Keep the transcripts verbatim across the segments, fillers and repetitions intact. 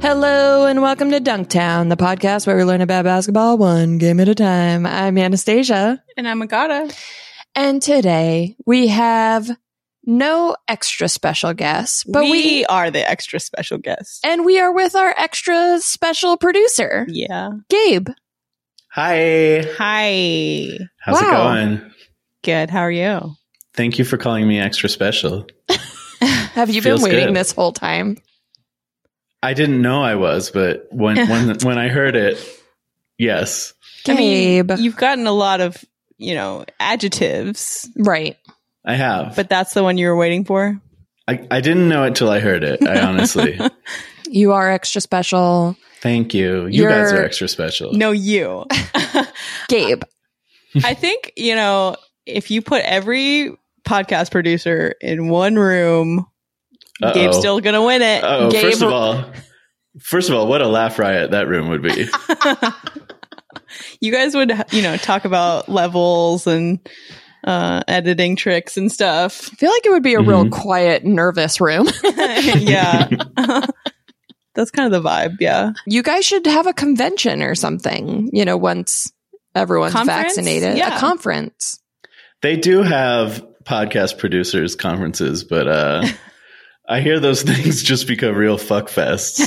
Hello and welcome to Dunktown, the podcast where we learn about basketball one game at a time. I'm Anastasia. And I'm Agata. And today we have no extra special guests, but we, we are the extra special guests. And we are with our extra special producer. Yeah. Gabe. Hi. Hi. How's Wow. it going? Good. How are you? Thank you for calling me extra special. Have you been Feels waiting good. this whole time? I didn't know I was, but when when when I heard it, yes. Gabe. I mean, you've gotten a lot of, you know, adjectives, Right. I have. but that's the one you were waiting for? I, I didn't know it till I heard it, I honestly. You are extra special. Thank you. You guys You're- are extra special. No, you. Gabe. I think, you know, if you put every podcast producer in one room, Uh-oh. Gabe's still going to win it. Oh, Gabe- first of all, first of all, what a laugh riot that room would be. You guys would, you know, talk about levels and uh, editing tricks and stuff. I feel like it would be a real Mhm. quiet, nervous room. Yeah. That's kind of the vibe. Yeah. You guys should have a convention or something, you know, once everyone's Conference? vaccinated. Yeah. A conference. They do have podcast producers conferences, but uh, I hear those things just become real fuck fests.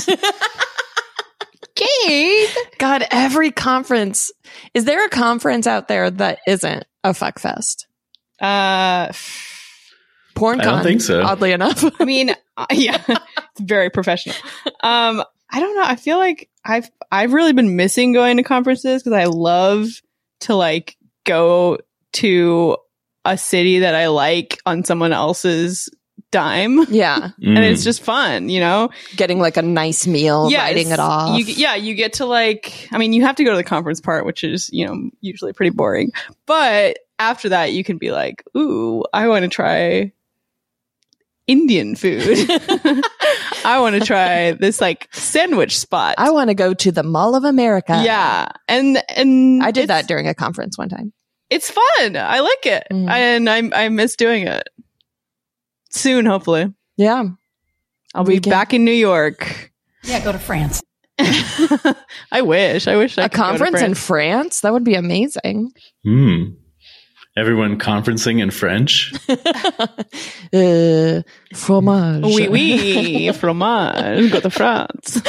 Gabe. God, every conference. Is there a conference out there that isn't a fuck fest? Uh, PornCon. I don't think so. Oddly enough. I mean, uh, yeah, it's very professional. Um, I don't know. I feel like I've, I've really been missing going to conferences because I love to like go to a city that I like on someone else's dime. Yeah. And it's Mm. just fun, you know? Getting like a nice meal, Yes. writing it off. You, yeah, you get to like, I mean, you have to go to the conference part, which is, you know, usually pretty boring. But after that, you can be like, ooh, I want to try Indian food. I want to try this like sandwich spot. I want to go to the Mall of America. yeah. And, and I did it's- that during a conference one time. It's fun. I like it. Mhm. And I, I miss doing it. Soon, hopefully. Yeah. I'll We be can- back in New York. Yeah, go to France. I wish. I wish I A could go to conference in France. France? That would be amazing. Mm. Everyone conferencing in French. uh, fromage. Oui, oui, fromage. Go to France.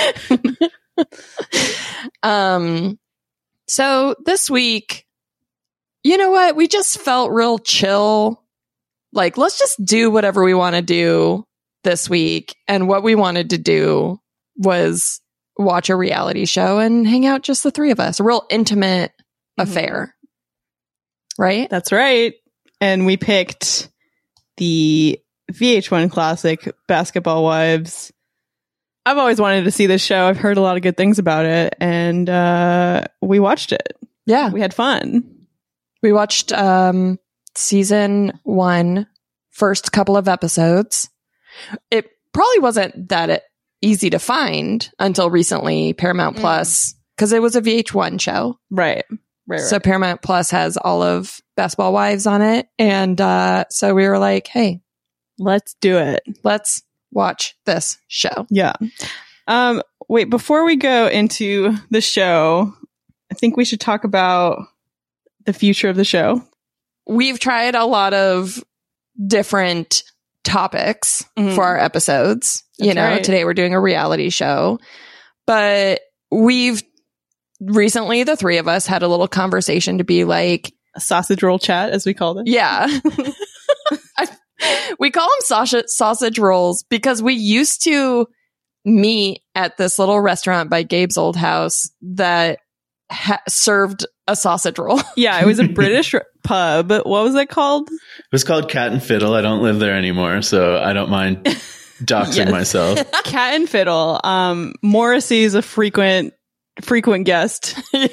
Um, so this week, you know what? We just felt real chill. Like, let's just do whatever we want to do this week. And what we wanted to do was watch a reality show and hang out, just the three of us. A real intimate Mhm. affair. Right? That's right. And we picked the V H one classic, Basketball Wives. I've always wanted to see this show. I've heard a lot of good things about it. And uh, we watched it. Yeah. We had fun. We watched um season one, first couple of episodes. It probably wasn't that e- easy to find until recently, Paramount Mm. Plus, because it was a V H one show. Right. Right. So right. Paramount Plus has all of Basketball Wives on it. And uh, so we were like, hey, Let's do it. let's watch this show. Yeah. Um, wait, before we go into the show, I think we should talk about the future of the show. We've tried a lot of different topics Mhm. for our episodes. you That's know, right. today we're doing a reality show, but we've recently, the three of us had a little conversation to be like, A sausage roll chat, as we called it. yeah, I, we call them sausage, sausage rolls because we used to meet at this little restaurant by Gabe's old house that ha- served a sausage roll. Yeah, it was a British r- pub. What was it called? It was called Cat and Fiddle. I don't live there anymore, so I don't mind doxing Yes. myself. Cat and Fiddle. Um, Morrissey is a frequent frequent guest,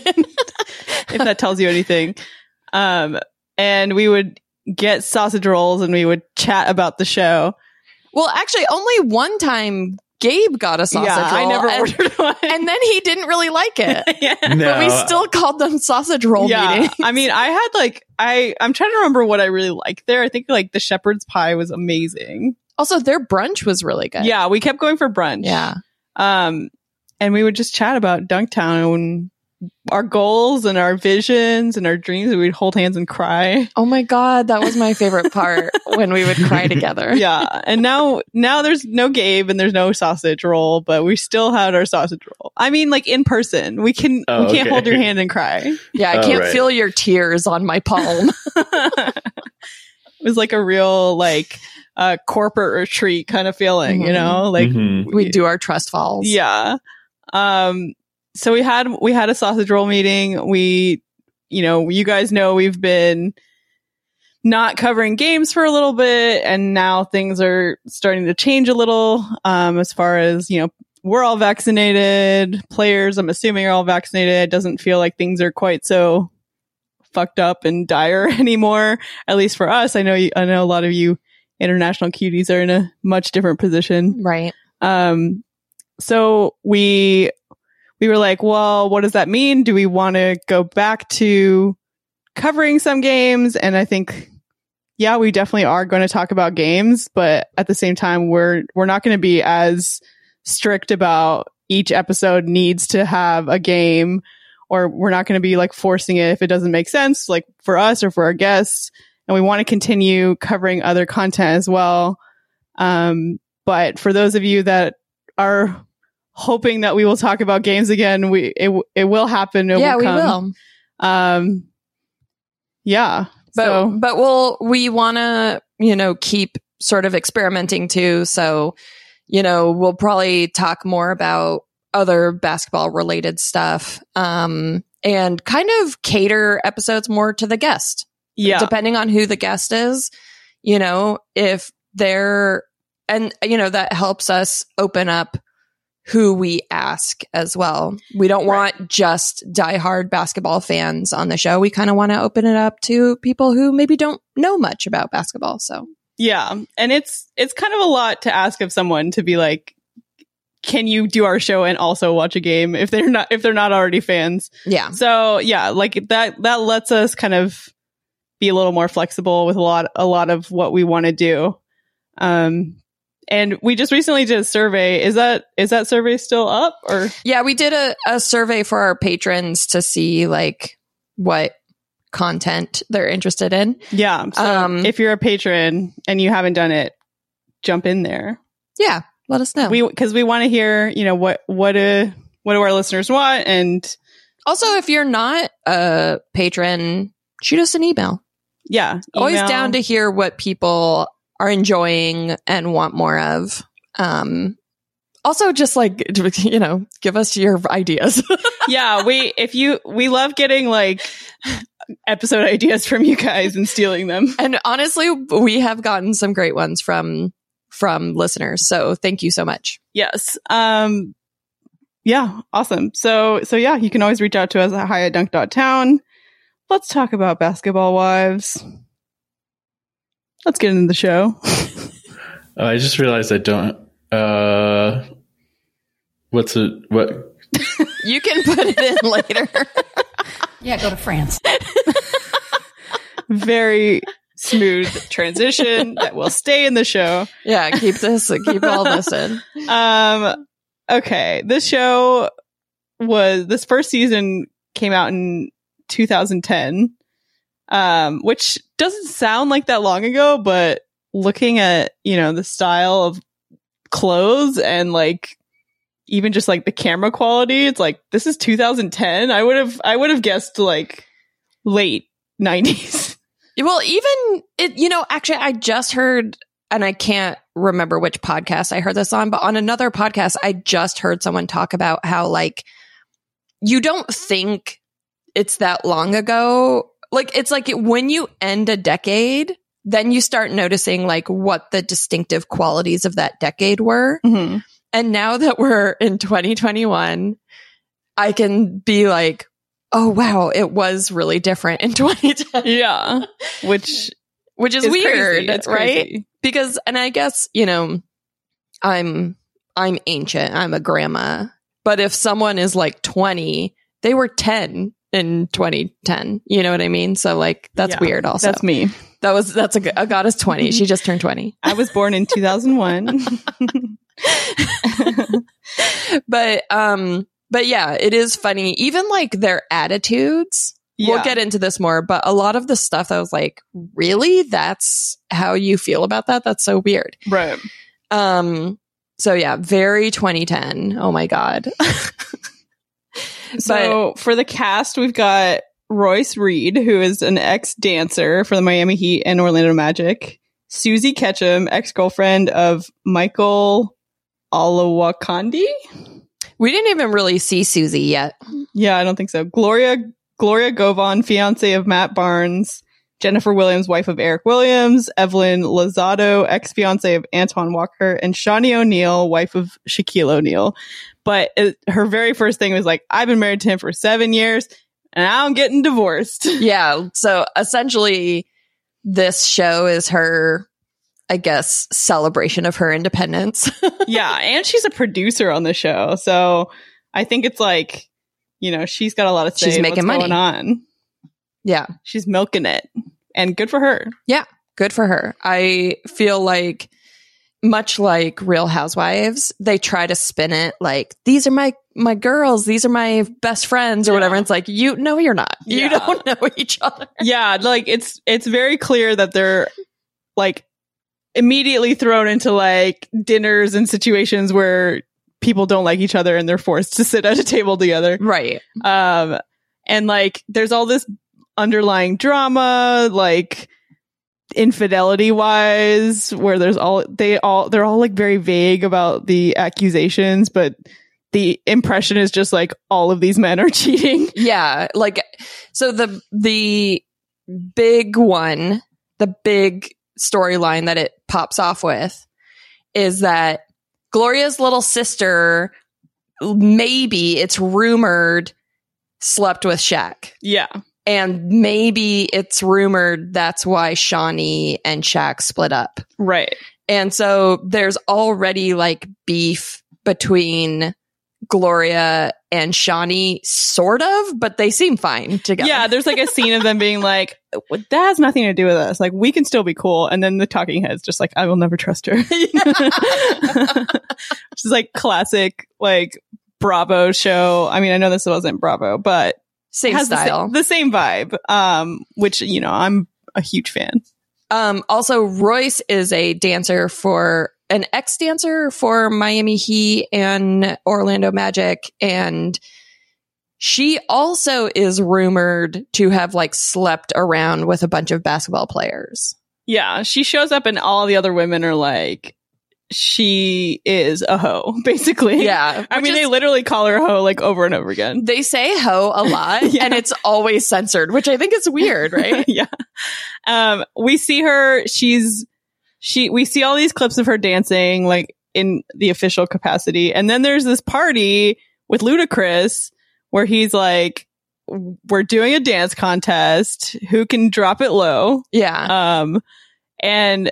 if that tells you anything. Um, and we would get sausage rolls and we would chat about the show. Well, actually, only one time Gabe got a sausage yeah, roll. I never and, ordered one. and then he didn't really like it. yeah. No, But we still called them sausage roll Yeah, meetings. I mean, I had like I I'm trying to remember what I really liked there. I think like the shepherd's pie was amazing. Also, their brunch was really good. Yeah, we kept going for brunch. Yeah. Um, and we would just chat about Dunktown and our goals and our visions and our dreams, and we'd hold hands and cry. Oh my God, that was my favorite part when we would cry together. Yeah. And now, now there's no Gabe and there's no sausage roll, but we still had our sausage roll. I mean, like in person, we can, Oh, we can't okay. hold your hand and cry. Yeah, I Oh, can't right. feel your tears on my palm. It was like a real, like, uh, corporate retreat kind of feeling, you Mhm. know, like, Mhm. We do our trust falls. yeah. Um, so we had, we had a sausage roll meeting. We, you know, you guys know we've been not covering games for a little bit, and now things are starting to change a little, um, as far as, you know, we're all vaccinated. Players, I'm assuming, are all vaccinated. It doesn't feel like things are quite so fucked up and dire anymore. At least for us. I know you, I know a lot of you international cuties are in a much different position. Right. Um, so we, we were like, well, what does that mean? Do we want to go back to covering some games? And I think, yeah, we definitely are going to talk about games, but at the same time, we're, we're not going to be as strict about each episode needs to have a game, or we're not going to be like forcing it if it doesn't make sense, like for us or for our guests. And we want to continue covering other content as well. Um, but for those of you that are hoping that we will talk about games again, we it it will happen. It yeah, will we come. will. Um, yeah, But so but we'll we want to, you know, keep sort of experimenting too. So, you know, we'll probably talk more about other basketball related stuff, um, and kind of cater episodes more to the guest. yeah, Depending on who the guest is, you know, if they're, and, you know, that helps us open up who we ask as well. We don't Right. want just diehard basketball fans on the show. We kind of want to open it up to people who maybe don't know much about basketball. So, yeah, and it's it's kind of a lot to ask of someone to be like, can you do our show and also watch a game if they're not if they're not already fans? yeah. So yeah, like that that lets us kind of be a little more flexible with a lot a lot of what we want to do. Um, and we just recently did a survey. Is that is that survey still up, or? Yeah, we did a, a survey for our patrons to see like what content they're interested in. Yeah. So Um, if you're a patron and you haven't done it, jump in there. Yeah, let us know. We because we want to hear, you know, what what do what do our listeners want, and Also, if you're not a patron, shoot us an email. yeah, Always email. down to hear what people are enjoying and want more of. Um, also, just like, you know, give us your ideas. Yeah, we if you we love getting like episode ideas from you guys and stealing them. And honestly, we have gotten some great ones from from listeners. So thank you so much. Yes. Um yeah, awesome. So so yeah, you can always reach out to us at hi at dunk dot town. Let's talk about Basketball Wives. Let's get into the show. Oh, I just realized I don't. Uh, what's it? What? You can put it in later. Yeah, go to France. Very smooth transition that will stay in the show. Yeah, keep this, keep all this in. Um okay, this show was this first season came out in two thousand ten. Um which doesn't sound like that long ago, but looking at, you know, the style of clothes and like even just like the camera quality, it's like this is two thousand ten. I would have I would have guessed like late nineties. Well, even it, you know, actually, I just heard, and I can't remember which podcast I heard this on, but on another podcast, I just heard someone talk about how, like, you don't think it's that long ago. Like, it's like when you end a decade, then you start noticing, like, what the distinctive qualities of that decade were. Mm-hmm. And now that we're in twenty twenty-one, I can be like, oh, wow, it was really different in twenty ten. Yeah. Which Which is is weird, crazy. It's right? crazy. Because, and I guess, you know, I'm, I'm ancient. I'm a grandma. But if someone is like twenty, they were ten in twenty ten. You know what I mean? So like, that's Yeah, weird also. That's me. That was, that's a, a goddess twenty. She just turned twenty. I was born in two thousand one. but um, but yeah, it is funny. Even like their attitudes. Yeah. We'll get into this more, but a lot of the stuff I was like, really? That's how you feel about that? That's so weird. Right. Um. So yeah, very twenty ten. Oh my God. So for the cast, we've got Royce Reed, who is an ex-dancer for the Miami Heat and Orlando Magic. Susie Ketchum, ex-girlfriend of Michael Olowokandi. We didn't even really see Susie yet. Yeah, I don't think so. Gloria Gloria Govan, fiance of Matt Barnes. Jennifer Williams, wife of Eric Williams. Evelyn Lozado, ex-fiance of Antoine Walker. And Shawnee O'Neal, wife of Shaquille O'Neal. But it, her very first thing was like, I've been married to him for seven years and now I'm getting divorced. Yeah. So essentially, this show is her, I guess, celebration of her independence. Yeah. And she's a producer on the show. So I think it's like, you know, she's got a lot of say She's in making what's money. going on. Yeah. She's milking it. And good for her. Yeah. Good for her. I feel like, much like Real Housewives, they try to spin it like, these are my my girls, these are my best friends or Yeah. whatever. It's like, you no, you're not. You Yeah. don't know each other. Yeah. Like it's, it's very clear that they're like immediately thrown into like dinners and situations where people don't like each other and they're forced to sit at a table together. Right. Um, and like, there's all this underlying drama, like infidelity wise, where there's all, they all, they're all like very vague about the accusations, but the impression is just like all of these men are cheating. Yeah. Like, so the, the big one, the big storyline that it pops off with is that Gloria's little sister, maybe it's rumored, slept with Shaq. Yeah. And maybe it's rumored that's why Shawnee and Shaq split up. Right. And so there's already like beef between Gloria and Shawnee, sort of, but they seem fine together. Yeah, there's like a scene of them being like, that has nothing to do with us. Like, we can still be cool. And then the talking head's just like, I will never trust her. Which is like classic, like, Bravo show. I mean, I know this wasn't Bravo, but Same has style. The, sa- the same vibe, um, which, you know, I'm a huge fan. Um, also, Royce is a dancer for an ex-dancer for Miami Heat and Orlando Magic. And she also is rumored to have like slept around with a bunch of basketball players. Yeah, she shows up and all the other women are like, she is a hoe, basically. Yeah. I mean, is- they literally call her a hoe like over and over again. They say hoe a lot Yeah. and it's always censored, which I think is weird, right? Yeah. Um, we see her, she's, she, we see all these clips of her dancing, like in the official capacity. And then there's this party with Ludacris where he's like, we're doing a dance contest. Who can drop it low? Yeah. Um, and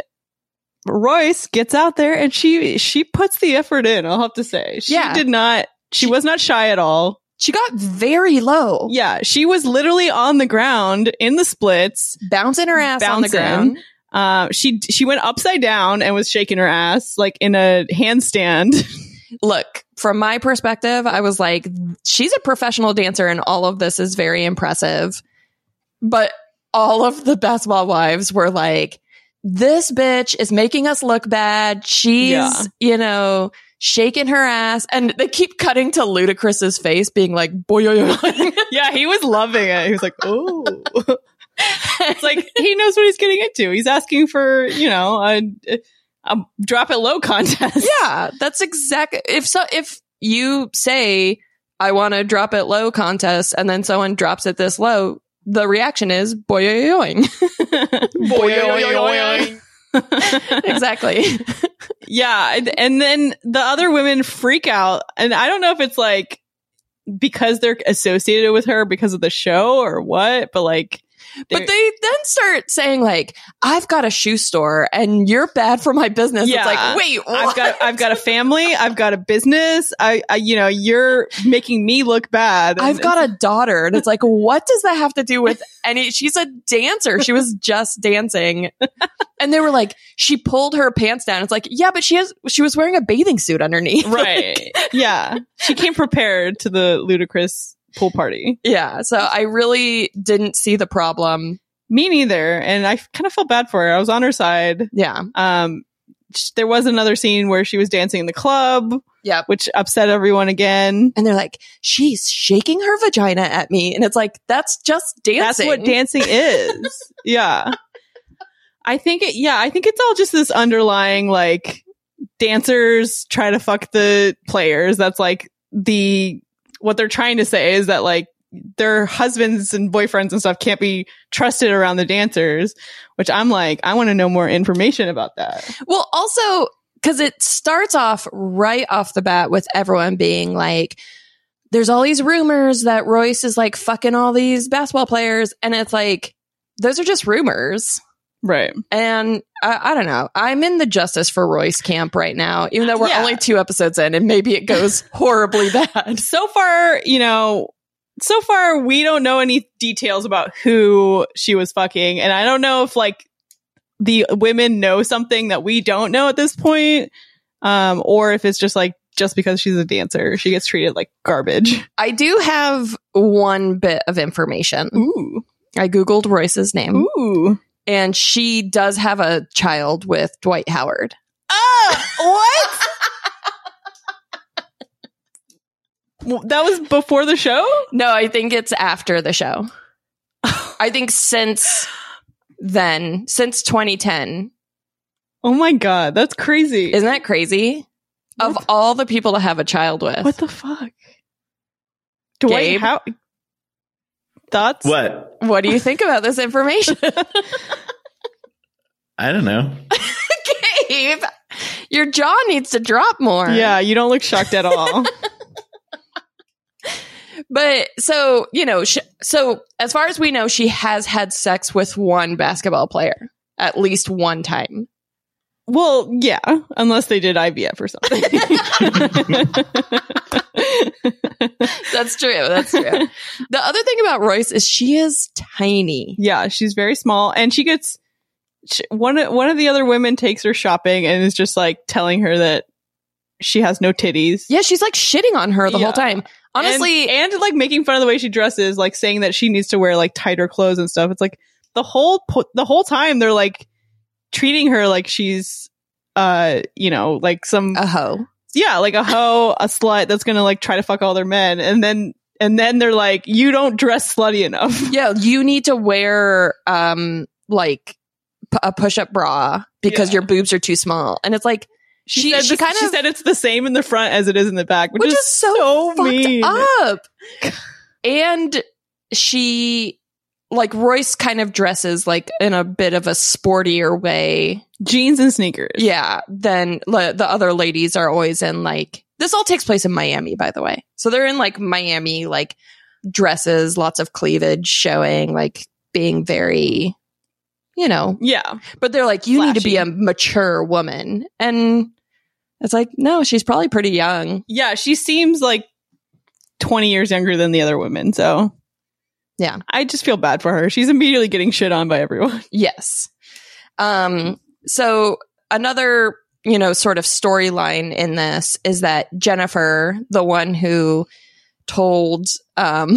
Royce gets out there and she, she puts the effort in, I'll have to say. She Yeah. did not, she was not shy at all. She got very low. Yeah, she was literally on the ground in the splits, Bouncing her ass on the Bouncing. ground. Uh, she she went upside down and was shaking her ass like in a handstand. Look, from my perspective, I was like, she's a professional dancer and all of this is very impressive. But all of the basketball wives were like, this bitch is making us look bad. She's, Yeah. you know, shaking her ass. And they keep cutting to Ludacris's face being like, boy, yo, yo. Yeah, he was loving it. He was like, "Oh." It's like he knows what he's getting into. He's asking for, you know, a, a drop it low contest. Yeah, that's exactly. If so, if you say, I want to drop it low contest and then someone drops it this low, the reaction is, boy, yo, yo, yoing. Boy, yo, yo, yo. Exactly. Yeah, and, and then the other women freak out, and I don't know if it's like because they're associated with her because of the show or what, but like But they then start saying like, I've got a shoe store and you're bad for my business. Yeah. It's like, wait, what? I've got I've got a family. I've got a business. I, I you know, you're making me look bad. I've got a daughter. And it's like, what does that have to do with any? She's a dancer. She was just dancing. And they were like, she pulled her pants down. It's like, yeah, but she has, she was wearing a bathing suit underneath. Right. Yeah. She came prepared to the ludicrous pool party. Yeah. So I really didn't see the problem. Me neither. And I kind of felt bad for her. I was on her side. Yeah. Um, sh- there was another scene where she was dancing in the club. Yep. Which upset everyone again. And they're like, she's shaking her vagina at me. And it's like, that's just dancing. That's what dancing is. Yeah. I think it, yeah, I think it's all just this underlying, like, dancers try to fuck the players. That's like the, what they're trying to say is that like their husbands and boyfriends and stuff can't be trusted around the dancers, which I'm like, I want to know more information about that. Well, also, because it starts off right off the bat with everyone being like, there's all these rumors that Royce is like fucking all these basketball players. And it's like, those are just rumors. Right. And I, I don't know. I'm in the justice for Royce camp right now, even though we're Yeah. only two episodes in and maybe it goes horribly bad. So far, you know, so far we don't know any details about who she was fucking. And I don't know if like the women know something that we don't know at this point. Um, or if it's just like, just because she's a dancer, she gets treated like garbage. I do have one bit of information. Ooh. I Googled Royce's name. Ooh. And she does have a child with Dwight Howard. Oh, what? That was before the show? No, I think it's after the show. I think since then, since twenty ten. Oh my God, that's crazy. Isn't that crazy? What Of the- all the people to have a child with. What the fuck? Dwight, Gabe? how? Thoughts? What? What do you think about this information? I don't know. Gabe, your jaw needs to drop more. Yeah, you don't look shocked at all. But so, you know, sh- so as far as we know, she has had sex with one basketball player at least one time. Well, yeah, unless they did I V F or something. That's true. That's true. The other thing about Royce is she is tiny. Yeah, she's very small, and she gets she, one. of- One of the other women takes her shopping and is just like telling her that she has no titties. Yeah, she's like shitting on her the Yeah. whole time. Honestly, and, and like making fun of the way she dresses, like saying that she needs to wear like tighter clothes and stuff. It's like the whole po- the whole time they're like treating her like she's, uh, you know, like some a hoe. yeah, like a hoe, a slut that's gonna like try to fuck all their men, and then and then they're like, you don't dress slutty enough. Yeah, you need to wear um like p- a push-up bra because Yeah. your boobs are too small. And it's like She, she said she this- kind she of said it's the same in the front as it is in the back, which, which is, is so, fucked mean. up. And she like Royce kind of dresses like in a bit of a sportier way. Jeans and sneakers. Yeah, than le- the other ladies are always in like this all takes place in Miami, by the way. So they're in like Miami like dresses, lots of cleavage showing, like being very, you know, Yeah. but they're like, you need to be a Flashy. mature woman. And it's like, no, she's probably pretty young. Yeah, she seems like twenty years younger than the other women, so Yeah. I just feel bad for her. She's immediately getting shit on by everyone. Yes. Um, so another, you know, sort of storyline in this is that Jennifer, the one who told um,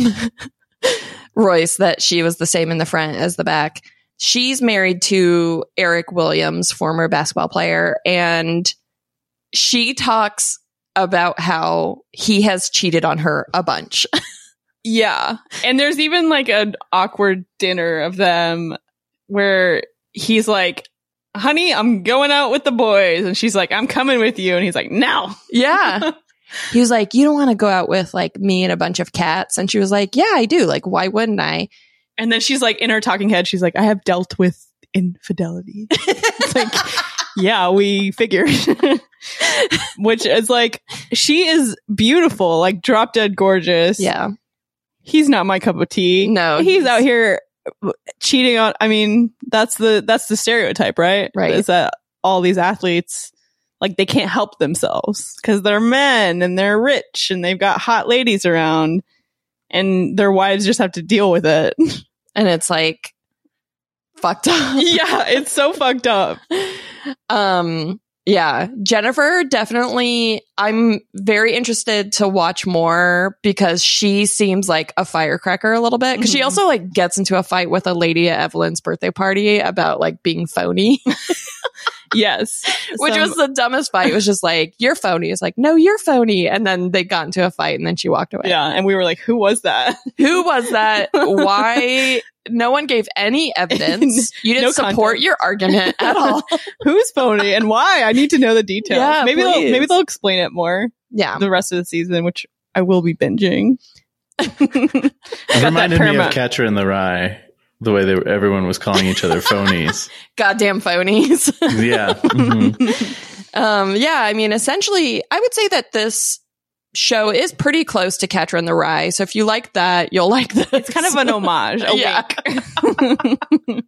Royce that she was the same in the front as the back, she's married to Eric Williams, former basketball player, and she talks about how he has cheated on her a bunch. Yeah. And there's even like an awkward dinner of them where he's like, honey, I'm going out with the boys. And she's like, I'm coming with you. And he's like, no. Yeah. He was like, you don't want to go out with like me and a bunch of cats. And she was like, yeah, I do. Like, why wouldn't I? And then she's like, in her talking head, she's like, I have dealt with infidelity. It's like, yeah, we figured. Which is like, she is beautiful, like drop dead gorgeous. Yeah. He's not my cup of tea. No, He's he's- out here cheating on, I mean, that's the, that's the stereotype, right? Right. Is that all these athletes, like, they can't help themselves because they're men and they're rich and they've got hot ladies around and their wives just have to deal with it. And it's like fucked up. Yeah, it's so fucked up. Um, yeah, Jennifer, definitely. I'm very interested to watch more because she seems like a firecracker a little bit. Because Mm-hmm. she also like gets into a fight with a lady at Evelyn's birthday party about like being phony, Yes. which Some- was the dumbest fight. It was just like, you're phony. It's like, no, you're phony. And then they got into a fight and then she walked away. yeah. And we were like, who was that? Who was that? Why? No one gave any evidence. You didn't No support context. your argument at all. Who's phony and why? I need to know the details. Yeah, maybe they'll please. maybe they'll explain it more Yeah. the rest of the season, which I will be binging. It that reminded me of Paramount. Catcher in the Rye, the way they were, everyone was calling each other phonies. Goddamn phonies. Yeah. Mhm. Um, yeah, I mean, essentially, I would say that this show is pretty close to Catcher in the Rye. So if you like that, you'll like this. It's kind of an homage. A Yeah. wink.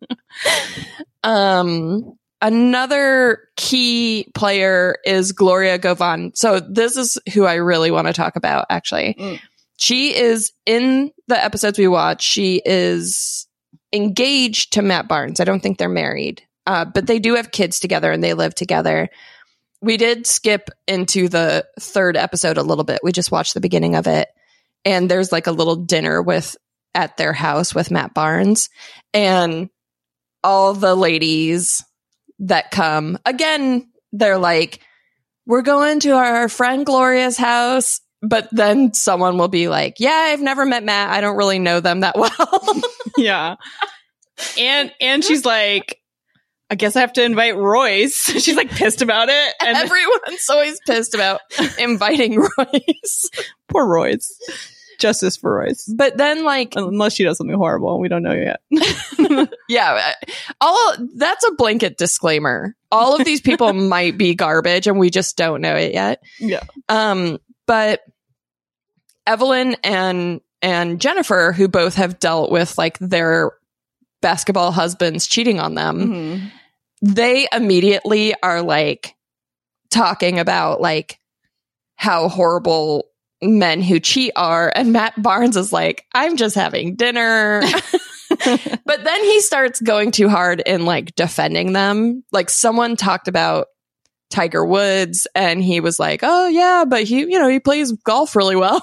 Um, another key player is Gloria Govan. So this is who I really want to talk about, actually. Mm. She is in the episodes we watch. She is engaged to Matt Barnes. I don't think they're married, uh, but they do have kids together and they live together. We did skip into the third episode a little bit. We just watched the beginning of it. And there's like a little dinner with at their house with Matt Barnes. And all the ladies that come, again, they're like, we're going to our friend Gloria's house. But then someone will be like, yeah, I've never met Matt. I don't really know them that well. Yeah. And and she's like, I guess I have to invite Royce. She's like pissed about it. And Everyone's always pissed about inviting Royce. poor Royce. Justice for Royce. But then, like, Unless she does something horrible. We don't know yet. yeah, all that's a blanket disclaimer. All of these people might be garbage and we just don't know it yet. Yeah. Um, but Evelyn and and Jennifer, who both have dealt with like their basketball husbands cheating on them, Mm-hmm. they immediately are like talking about like how horrible men who cheat are. And Matt Barnes is like, I'm just having dinner. But then he starts going too hard in like defending them. Like someone talked about Tiger Woods and he was like, oh yeah, but he, you know, he plays golf really well.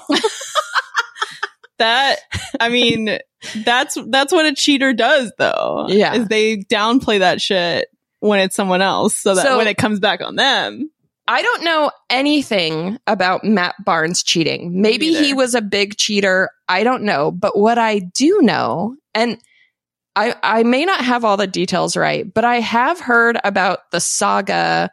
That, I mean, that's that's what a cheater does, though. Yeah. Is they downplay that shit when it's someone else, so that So- when it comes back on them. I don't know anything about Matt Barnes cheating. Maybe neither. he was a big cheater. I don't know. But what I do know, and I, I may not have all the details right, but I have heard about the saga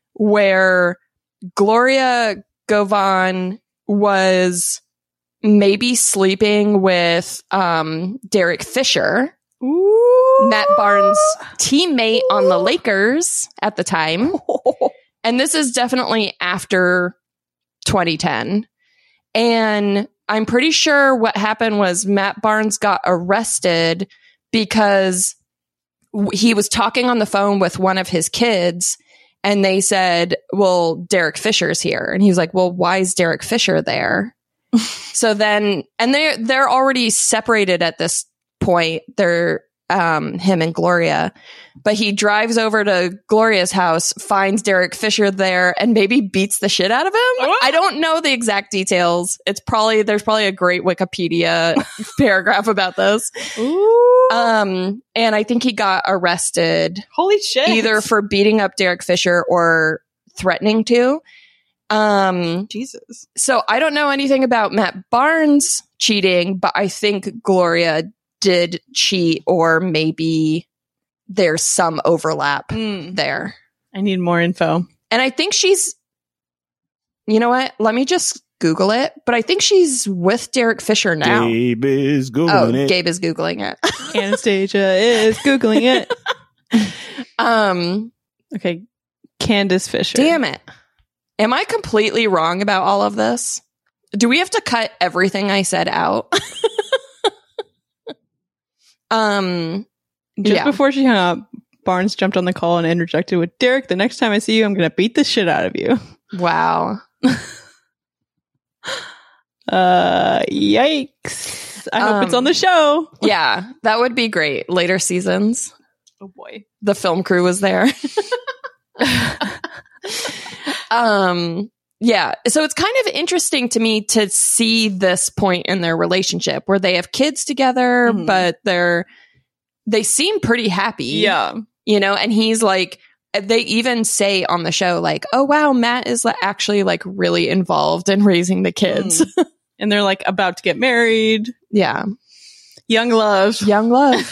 where Gloria Govan was maybe sleeping with um, Derek Fisher, Ooh. Matt Barnes' teammate on the Lakers at the time. And this is definitely after twenty ten. And I'm pretty sure what happened was Matt Barnes got arrested because w- he was talking on the phone with one of his kids and they said, well, Derek Fisher's here. And he was like, well, why is Derek Fisher there? So then, and they're, they're already separated at this point. They're, um, him and Gloria, but he drives over to Gloria's house, finds Derek Fisher there and maybe beats the shit out of him. Oh. I don't know the exact details. It's probably, there's probably a great Wikipedia paragraph about this. Ooh. Um, and I think he got arrested Holy shit. either for beating up Derek Fisher or threatening to. Um, Jesus. so I don't know anything about Matt Barnes cheating, but I think Gloria did cheat, or maybe there's some overlap Mm. there. I need more info. And I think she's, you know what? Let me just Google it. But I think she's with Derek Fisher now. Gabe is Oh, Googling it. Gabe is Googling it. Anastasia is Googling it. um, Okay. Candace Fisher. damn it. Am I completely wrong about all of this? Do we have to cut everything I said out? Um, Just yeah. before she hung up, Barnes jumped on the call and interjected with, Derek, the next time I see you, I'm going to beat the shit out of you. Wow. Uh, yikes. I hope it's Um, on the show. Yeah, that would be great. Later seasons, Oh boy. the film crew was there. um, yeah. So it's kind of interesting to me to see this point in their relationship where they have kids together, Mhm. but they're, they seem pretty happy. Yeah. You know, and he's like, they even say on the show, like, oh, wow, Matt is like, actually like really involved in raising the kids. Mm. And they're like about to get married. Yeah. Young love. Young love.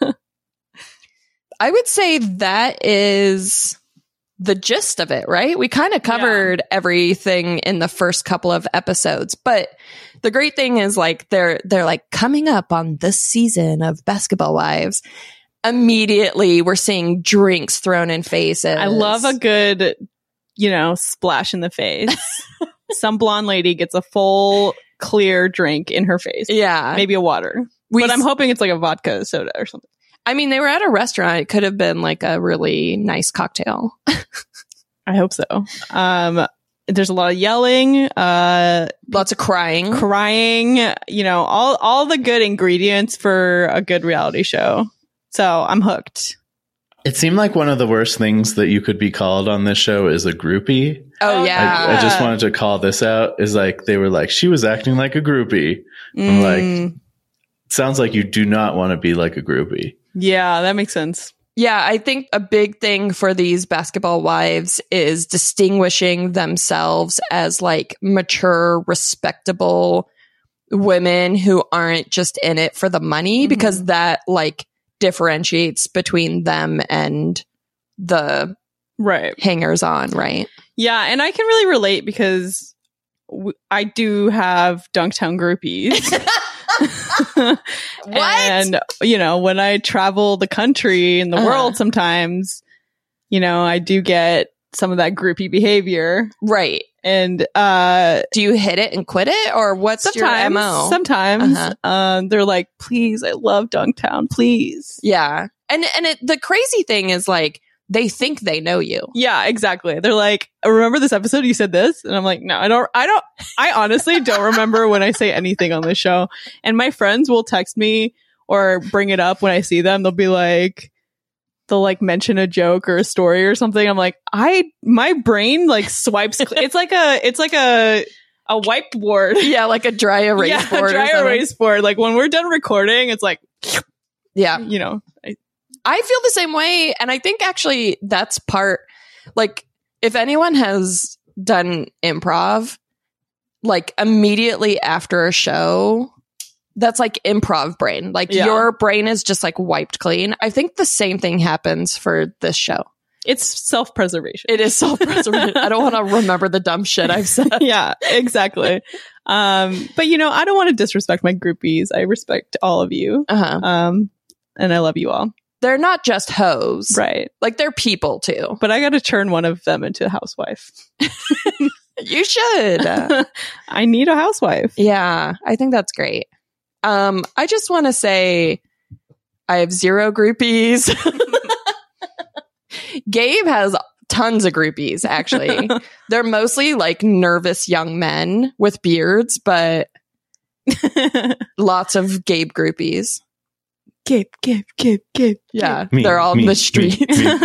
I would say that is the gist of it, right? We kind of covered everything in the first couple of episodes, but the great thing is like they're they're like coming up on this season of Basketball Wives. Immediately we're seeing drinks thrown in faces. I love a good, you know, splash in the face. Some blonde lady gets a full clear drink in her face. Yeah. Maybe a water. We but I'm s- hoping it's like a vodka soda or something. I mean, they were at a restaurant. It could have been like a really nice cocktail. I hope so. Um, there's a lot of yelling, uh, Lots of crying. crying, you know, all, all the good ingredients for a good reality show. So I'm hooked. It seemed like one of the worst things that you could be called on this show is a groupie. Oh, Oh, yeah. I, I just wanted to call this out. Is like they were like she was acting like a groupie. I'm like, Mm, sounds like you do not want to be like a groupie. yeah, that makes sense. Yeah, I think a big thing for these basketball wives is distinguishing themselves as like mature, respectable women who aren't just in it for the money, Mhm. because that like differentiates between them and the Right. hangers on, right? Yeah, and I can really relate because w- I do have Dunktown groupies. And, you know, when I travel the country and the Uh-huh. world sometimes, you know, I do get some of that groupie behavior. Right. And uh Do you hit it and quit it, or what's your sometimes, M O? sometimes Uh-huh. um, they're like, please, I love Dunktown, please. Yeah. And and it, the crazy thing is like they think they know you. Yeah, exactly. They're like, remember this episode you said this? And I'm like, no, I don't, I don't, I honestly don't remember when I say anything on this show. And my friends will text me or bring it up when I see them. They'll be like, they'll like mention a joke or a story or something. I'm like, I, my brain like swipes. Cl- it's like a, it's like a, a whiteboard. Yeah, like a dry erase yeah, board. or dry something. erase board. Like when we're done recording, it's like, Yeah. you know, I, I feel the same way. And I think actually that's part, like, if anyone has done improv, like immediately after a show, that's like improv brain. Like Yeah. your brain is just like wiped clean. I think the same thing happens for this show. it's self-preservation. It is self-preservation. I don't want to remember the dumb shit I've said. Yeah, exactly. um, but you know, I don't want to disrespect my groupies. I respect all of you. Uh-huh. Um, and I love you all. They're not just hoes. Right. Like they're people too. But I got to turn one of them into a housewife. You should. I need a housewife. Yeah, I think that's great. Um, I just want to say I have zero groupies. Gabe has tons of groupies, actually. They're mostly like nervous young men with beards, but lots of Gabe groupies. Gabe, Gabe, Gabe, Gabe. Yeah, Me, they're all in me, the me, streets.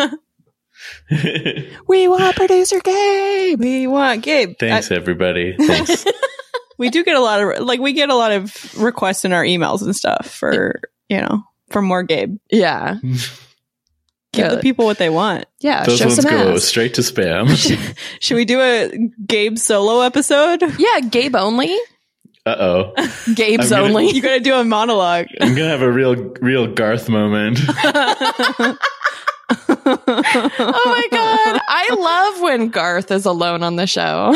me. We want producer Gabe. We want Gabe. Thanks, everybody. Thanks. I- we do get a lot of, like, we get a lot of requests in our emails and stuff for, you know, for more Gabe. Yeah. Give the Good. people what they want. Yeah, Those show ones some go ass. straight to spam. Should we do a Gabe solo episode? Yeah, Gabe only. Uh oh. Gabe's I'm gonna- only. You gotta do a monologue. I'm gonna have a real, real Garth moment. Oh my god, I love when Garth is alone on the show.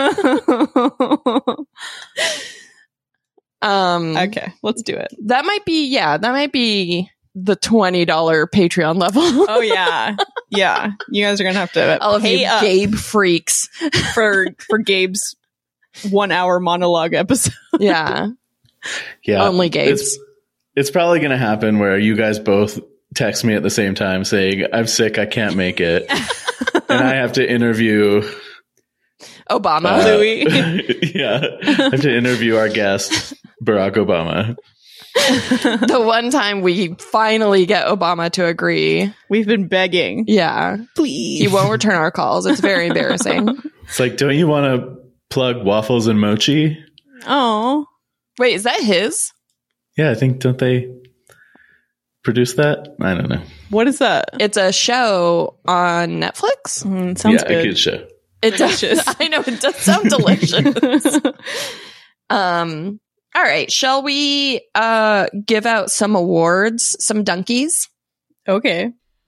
um Okay, let's do it. that might be yeah, that might be the twenty dollars Patreon level. Oh yeah, yeah. You guys are gonna have to All of pay you up Gabe freaks. for for Gabe's one hour monologue episode. Yeah. Yeah. Only Gabe's. It's, it's probably going to happen where you guys both text me at the same time saying, I'm sick, I can't make it. And I have to interview Obama. uh, Louis. yeah. I have to interview our guest, Barack Obama. The one time we finally get Obama to agree. We've been begging. Yeah. Please. He won't return our calls. It's very embarrassing. It's like, don't you want to plug Waffles and Mochi? Oh. Wait, is that his? Yeah, I think, don't they produce that? I don't know. What is that? It's a show on Netflix. Mm, sounds yeah, good. a good show. It does. I know it does sound delicious. um. All right. Shall we uh give out some awards, some donkeys? Okay.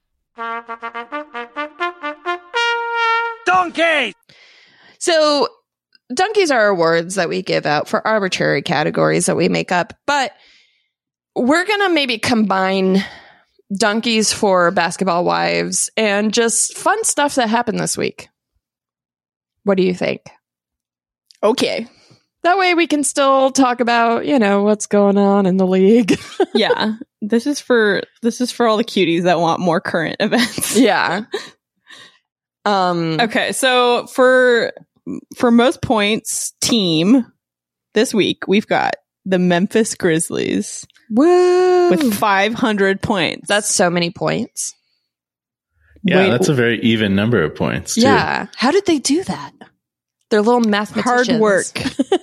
Donkey! So donkeys are awards that we give out for arbitrary categories that we make up, but we're gonna maybe combine donkeys for basketball wives and just fun stuff that happened this week. What do you think? Okay. That way we can still talk about, you know, what's going on in the league. Yeah. This is for this is for all the cuties that want more current events. Yeah. Um Okay, so for for most points team this week, we've got the Memphis Grizzlies woo. with five hundred points. That's so many points. Yeah, Wait, that's a very even number of points, too. Yeah. How did they do that? They're little mathematicians. hard work.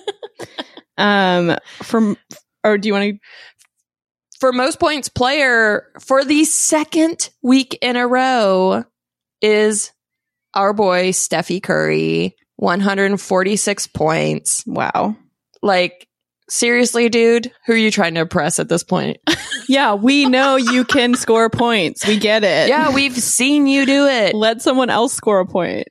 um from or do you want to For most points player for the second week in a row is our boy Stephy Curry, one hundred forty-six points. Wow. Like, seriously, dude, who are you trying to impress at this point? Yeah, we know you can score points. We get it. Yeah, we've seen you do it. Let someone else score a point.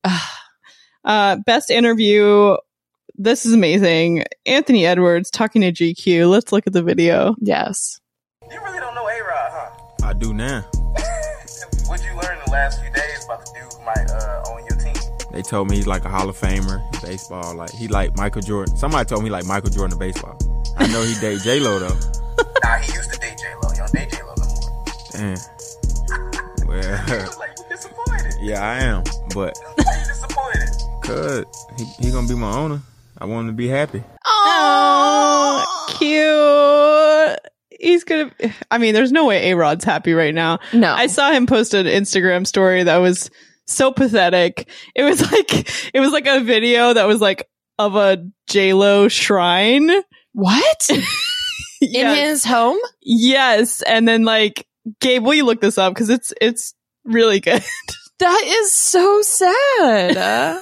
uh best interview. This is amazing. Anthony Edwards talking to G Q. Let's look at the video. Yes. You really don't know A-Rod, huh? I do now. What'd you learn the last few days about the dude who might uh, own your team? They told me he's like a Hall of Famer in baseball. Like he like Michael Jordan. Somebody told me he like Michael Jordan in baseball. I know he date J-Lo though. Nah, he used to date J-Lo. He don't date J-Lo no more. Damn. You Well, was like, you disappointed. yeah, I am. But Why you disappointed? cause he, he gonna be my owner. I want him to be happy. Oh, cute. He's gonna. I mean, there's no way A-Rod's happy right now. No. I saw him post an Instagram story that was so pathetic. It was like it was like a video that was like of a J-Lo shrine. What? In Yes. his home? Yes, and then like Gabe, will you look this up because it's it's really good. That is so sad. Uh,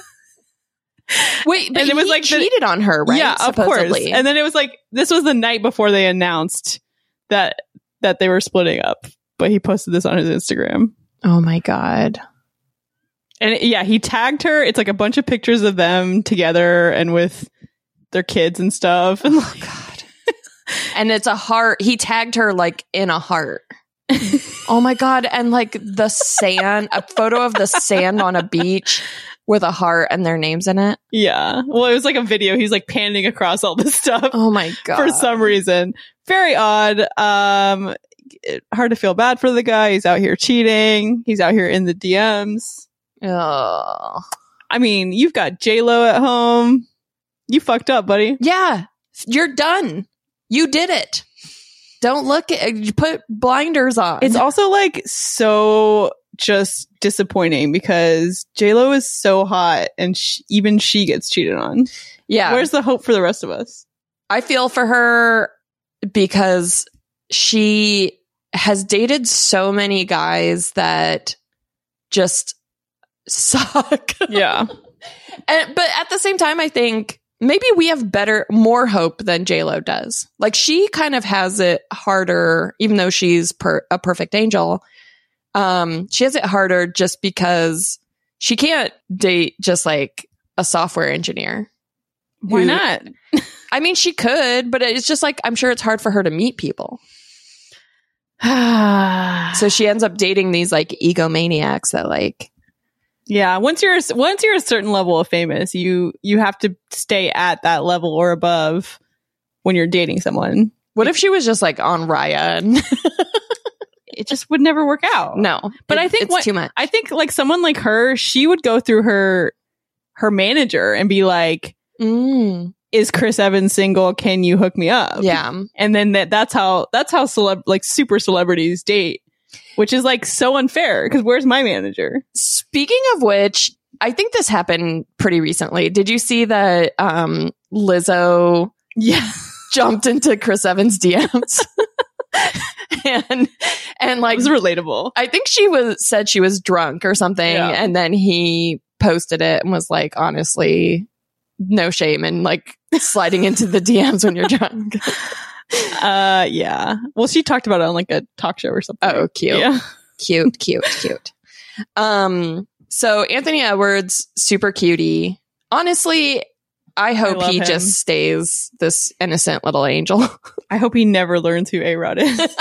Wait, but And it was he like the- cheated on her, right? Yeah, of course. Supposedly. And then it was like this was the night before they announced that that they were splitting up. But he posted this on his Instagram. Oh my God. And yeah, he tagged her. It's like a bunch of pictures of them together and with their kids and stuff. And like, God. And it's a heart. He tagged her like in a heart. Oh my God. And like the sand, a photo of the sand on a beach with a heart and their names in it. yeah. Well, it was like a video. He's like panning across all this stuff Oh my God. for some reason. Very odd. Um, it- hard to feel bad for the guy. He's out here cheating. He's out here in the D Ms. Oh. I mean, you've got J-Lo at home. You fucked up, buddy. Yeah. You're done. You did it. Don't look at you put blinders on. It's also like so just disappointing because J-Lo is so hot and sh- even she gets cheated on. yeah. Where's the hope for the rest of us? I feel for her because she has dated so many guys that just suck. Yeah. And, but at the same time, I think maybe we have better, more hope than J-Lo does. Like she kind of has it harder, even though she's per, a perfect angel. Um, she has it harder just because she can't date just like a software engineer. Why who- not? I mean, she could, but it's just like, I'm sure it's hard for her to meet people. So she ends up dating these like egomaniacs that like, Yeah, once you're once you're a certain level of famous, you you have to stay at that level or above when you're dating someone. What if she was just like on Raya? And It just would never work out. no, But it- I think it's what, too much. I think like someone like her, she would go through her her manager and be like, Mm, "Is Chris Evans single? Can you hook me up?" yeah. And then that that's how that's how celeb like super celebrities date, which is like so unfair because where's my manager? Speaking of which, I think this happened pretty recently. Did you see that um, Lizzo Yeah. jumped into Chris Evans' D Ms? and and It like was relatable. I think she was said she was drunk or something, Yeah. and then he posted it and was like, honestly, no shame in like sliding into the D Ms when you're drunk. Uh, yeah. Well, she talked about it on like a talk show or something. Oh, cute. Yeah. Cute, cute, cute. Um, so Anthony Edwards, super cutie. Honestly, I hope love he him. just stays this innocent little angel. I hope he never learns who A-Rod is.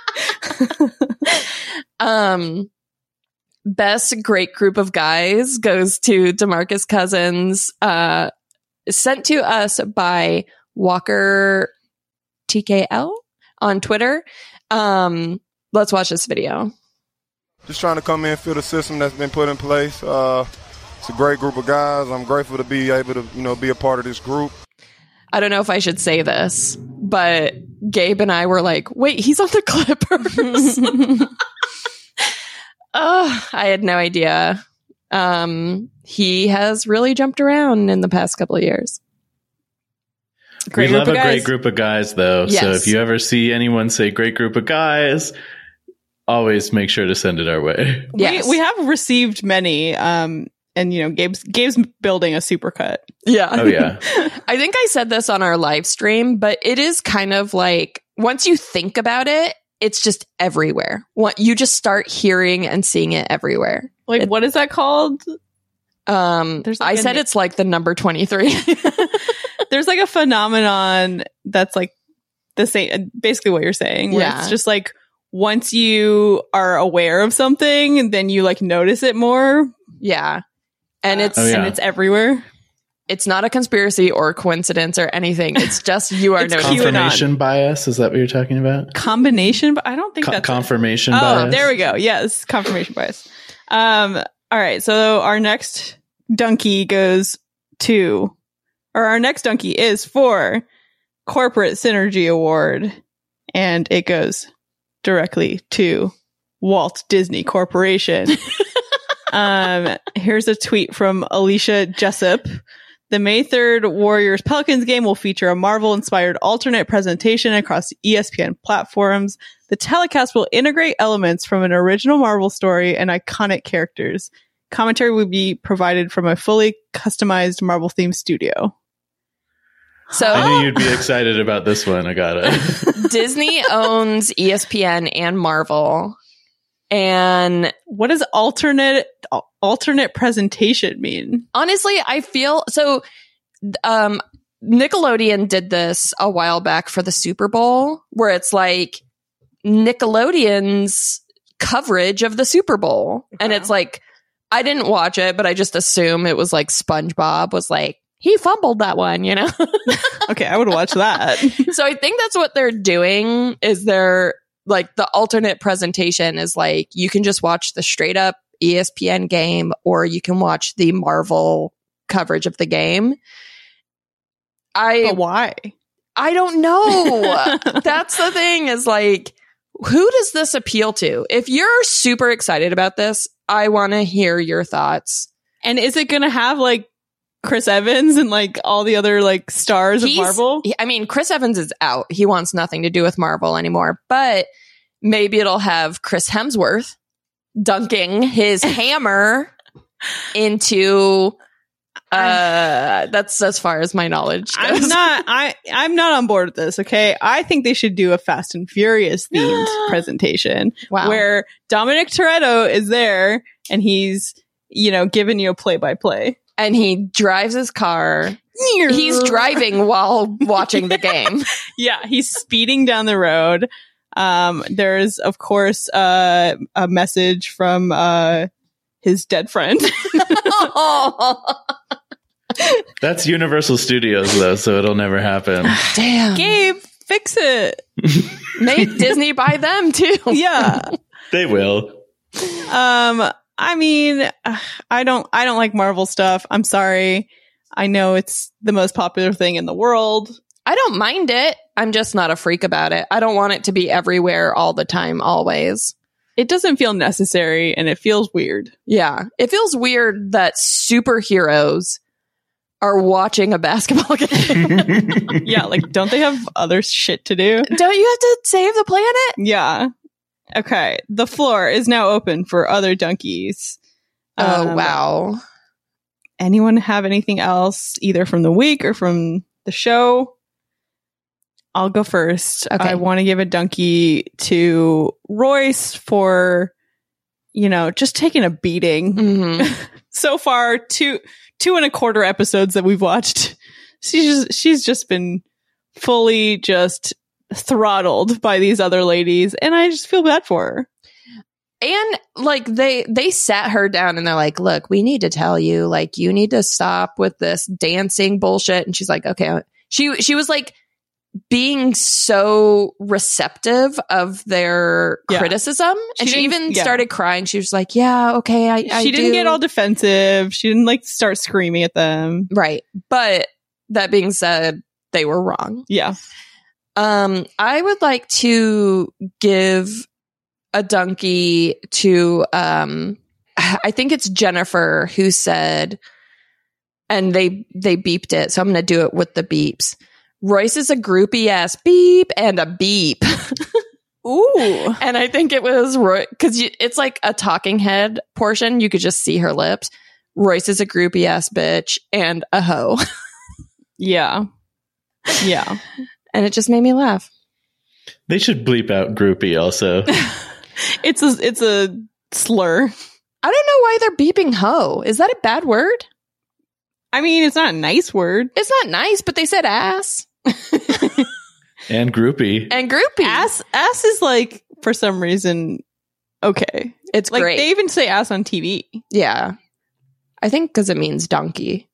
um, best great group of guys goes to DeMarcus Cousins, uh, sent to us by Walker T K L on Twitter. Um, let's watch this video. Just trying to come in, feel the system that's been put in place. Uh, it's a great group of guys. I'm grateful to be able to, you know, be a part of this group. I don't know if I should say this, but Gabe and I were like, wait, he's on the Clippers. Oh, I had no idea. Um, he has really jumped around in the past couple of years. Great we group love of a guys. great group of guys, though. So Yes. if you ever see anyone say great group of guys, always make sure to send it our way. Yes. We, we have received many, um, and you know, Gabe's Gabe's building a supercut. Yeah. Oh, yeah. I think I said this on our live stream, but it is kind of like once you think about it, it's just everywhere. What you just start hearing and seeing it everywhere. Like, It- what is that called? Um, There's like I a said na- it's like the number twenty-three. There's like a phenomenon that's like the same, basically what you're saying. Where Yeah. it's just like once you are aware of something, and then you like notice it more, Yeah. And it's Oh, yeah. and it's everywhere. it's not a conspiracy or coincidence or anything. It's just you are It's noticing. QAnon. Confirmation bias, is that what you're talking about? Combination, but I don't think Co- that's it. confirmation Oh, bias. there we go. Yes, confirmation bias. Um, all right. So our next donkey goes to, or our next donkey is for Corporate Synergy Award, and it goes directly to Walt Disney Corporation. um, here's a tweet from Alicia Jessup. The May third Warriors Pelicans game will feature a Marvel-inspired alternate presentation across E S P N platforms. The telecast will integrate elements from an original Marvel story and iconic characters. Commentary will be provided from a fully customized Marvel-themed studio. So I knew you'd be excited about this one, Agata. Disney owns E S P N and Marvel. And What does alternate alternate presentation mean? honestly, I feel so um Nickelodeon did this a while back for the Super Bowl, where it's like Nickelodeon's coverage of the Super Bowl. And it's like, I didn't watch it, but I just assume it was like SpongeBob was like, he fumbled that one, you know? Okay, I would watch that. So I think that's what they're doing is they're like the alternate presentation is like you can just watch the straight up E S P N game or you can watch the Marvel coverage of the game. I But why? I don't know. That's the thing is like who does this appeal to? If you're super excited about this, I want to hear your thoughts. And is it going to have like Chris Evans and like all the other like stars of He's- Marvel? he- I mean, Chris Evans is out. He wants nothing to do with Marvel anymore, but maybe it'll have Chris Hemsworth dunking his hammer into uh that's as far as my knowledge goes. I'm not I I'm not on board with this, okay? I think they should do a Fast and Furious themed presentation Wow. where Dominic Toretto is there and he's, you know, giving you a play by play. And he drives his car. He's driving while watching the game. Yeah, he's speeding down the road. Um, there's of course uh, a message from uh, his dead friend. That's Universal Studios, though, so it'll never happen. Damn. Gabe, fix it. Make Disney buy them too. Yeah. They will. Um, I mean, I don't, I don't like Marvel stuff. I'm sorry. I know it's the most popular thing in the world. I don't mind it. I'm just not a freak about it. I don't want it to be everywhere all the time, always. It doesn't feel necessary and it feels weird. Yeah. It feels weird that superheroes are watching a basketball game. Yeah, like, don't they have other shit to do? Don't you have to save the planet? Yeah. Okay. The floor is now open for other donkeys. Oh, Um, wow. Anyone have anything else, either from the week or from the show? I'll go first. Okay. I want to give a donkey to Royce for, you know, just taking a beating. Mm-hmm. So far, two two and a quarter episodes that we've watched, she's just, she's just been fully just throttled by these other ladies, and I just feel bad for her. And like they they sat her down and they're like, look, we need to tell you, like, you need to stop with this dancing bullshit. And she's like, okay. She she was like being so receptive of their Yeah. criticism. And She she, didn't- even yeah. started crying. She was like, yeah, okay, I, I she didn't do. get all defensive. She didn't like start screaming at them. Right. But that being said, they were wrong. Yeah. Um, I would like to give a donkey to, um, I think it's Jennifer who said, and they, they beeped it. So I'm going to do it with the beeps. Royce is a groupie ass beep and a beep. Ooh. And I think it was Roy, cause you, it's like a talking head portion. You could just see her lips. Royce is a groupie ass bitch and a hoe. Yeah. Yeah. And it just made me laugh. They should bleep out groupie also. It's a it's a slur. I don't know why they're beeping hoe. Is that a bad word? I mean, it's not a nice word. It's not nice, but they said ass And groupie. and groupie. Ass ass is like, for some reason, okay. It's Like great. they even say ass on T V. Yeah. I think because it means donkey.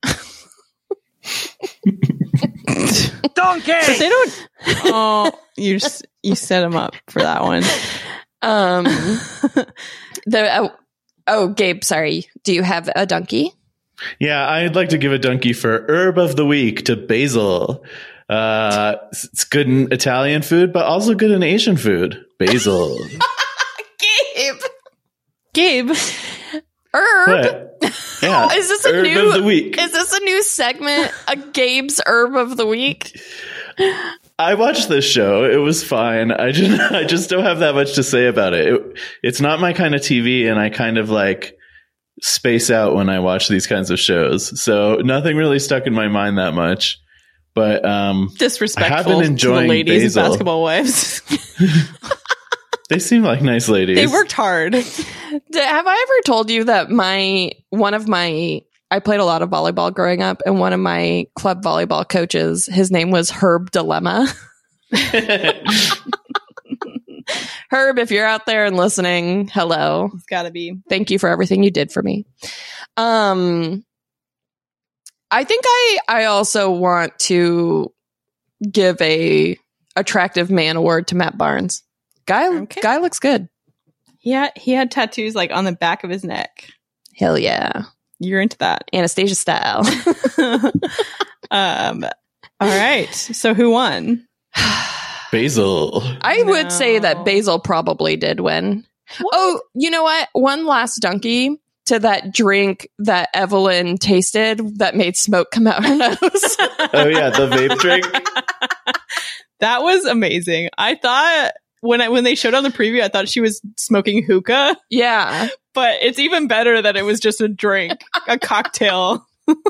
Donkey! But they don't. Oh, you s- you set them up for that one. Um, the oh, oh, Gabe, sorry. Do you have a donkey? Yeah, I'd like to give a donkey for herb of the week to basil. Uh, it's good in Italian food, but also good in Asian food. Basil. Gabe. Gabe, Herb. What? Yeah. Is this a herb new of the week? Is this a new segment? A Gabe's herb of the week? I watched this show. It was fine. I just, I just don't have that much to say about it. it. It's not my kind of T V, and I kind of like space out when I watch these kinds of shows. So nothing really stuck in my mind that much. But um, disrespectful I have been to the enjoying ladies Basil. of Basketball Wives. They seem like nice ladies. They worked hard. D- Have I ever told you that my one of my I played a lot of volleyball growing up, and one of my club volleyball coaches, his name was Herb Dilemma. Herb, if you're out there and listening, hello. It's got to be. Thank you for everything you did for me. Um, I think I I also want to give a attractive man award to Matt Barnes. Guy Okay. guy looks good. Yeah, he had tattoos like on the back of his neck. Hell yeah. You're into that. Anastasia style. um. All right. So who won? Basil. I would No. say that Basil probably did win. Oh, you know what? One last donkey to that drink that Evelyn tasted that made smoke come out her nose. Oh yeah, the vape drink. That was amazing. I thought when I when they showed on the preview, I thought she was smoking hookah, Yeah. but it's even better that it was just a drink, a cocktail.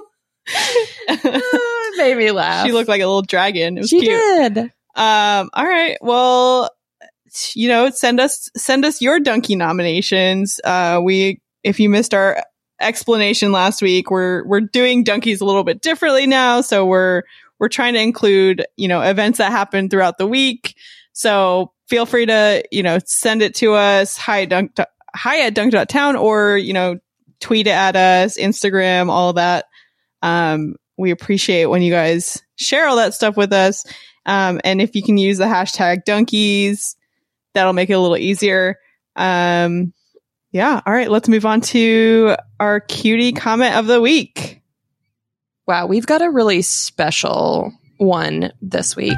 It made me laugh. She looked like a little dragon. It was She cute. did. Um, all right. Well, you know, send us send us your donkey nominations. Uh, we if you missed our explanation last week, we're we're doing donkeys a little bit differently now. So we're we're trying to include, you know, events that happen throughout the week. So feel free to, you know, send it to us, hi at dunk hi at dunk dot town, or, you know, tweet it at us, Instagram, all of that. Um, we appreciate when you guys share all that stuff with us. Um, and if you can use the hashtag Dunkies, that'll make it a little easier. Um, yeah. All right. Let's move on to our cutie comment of the week. Wow, we've got a really special one this week.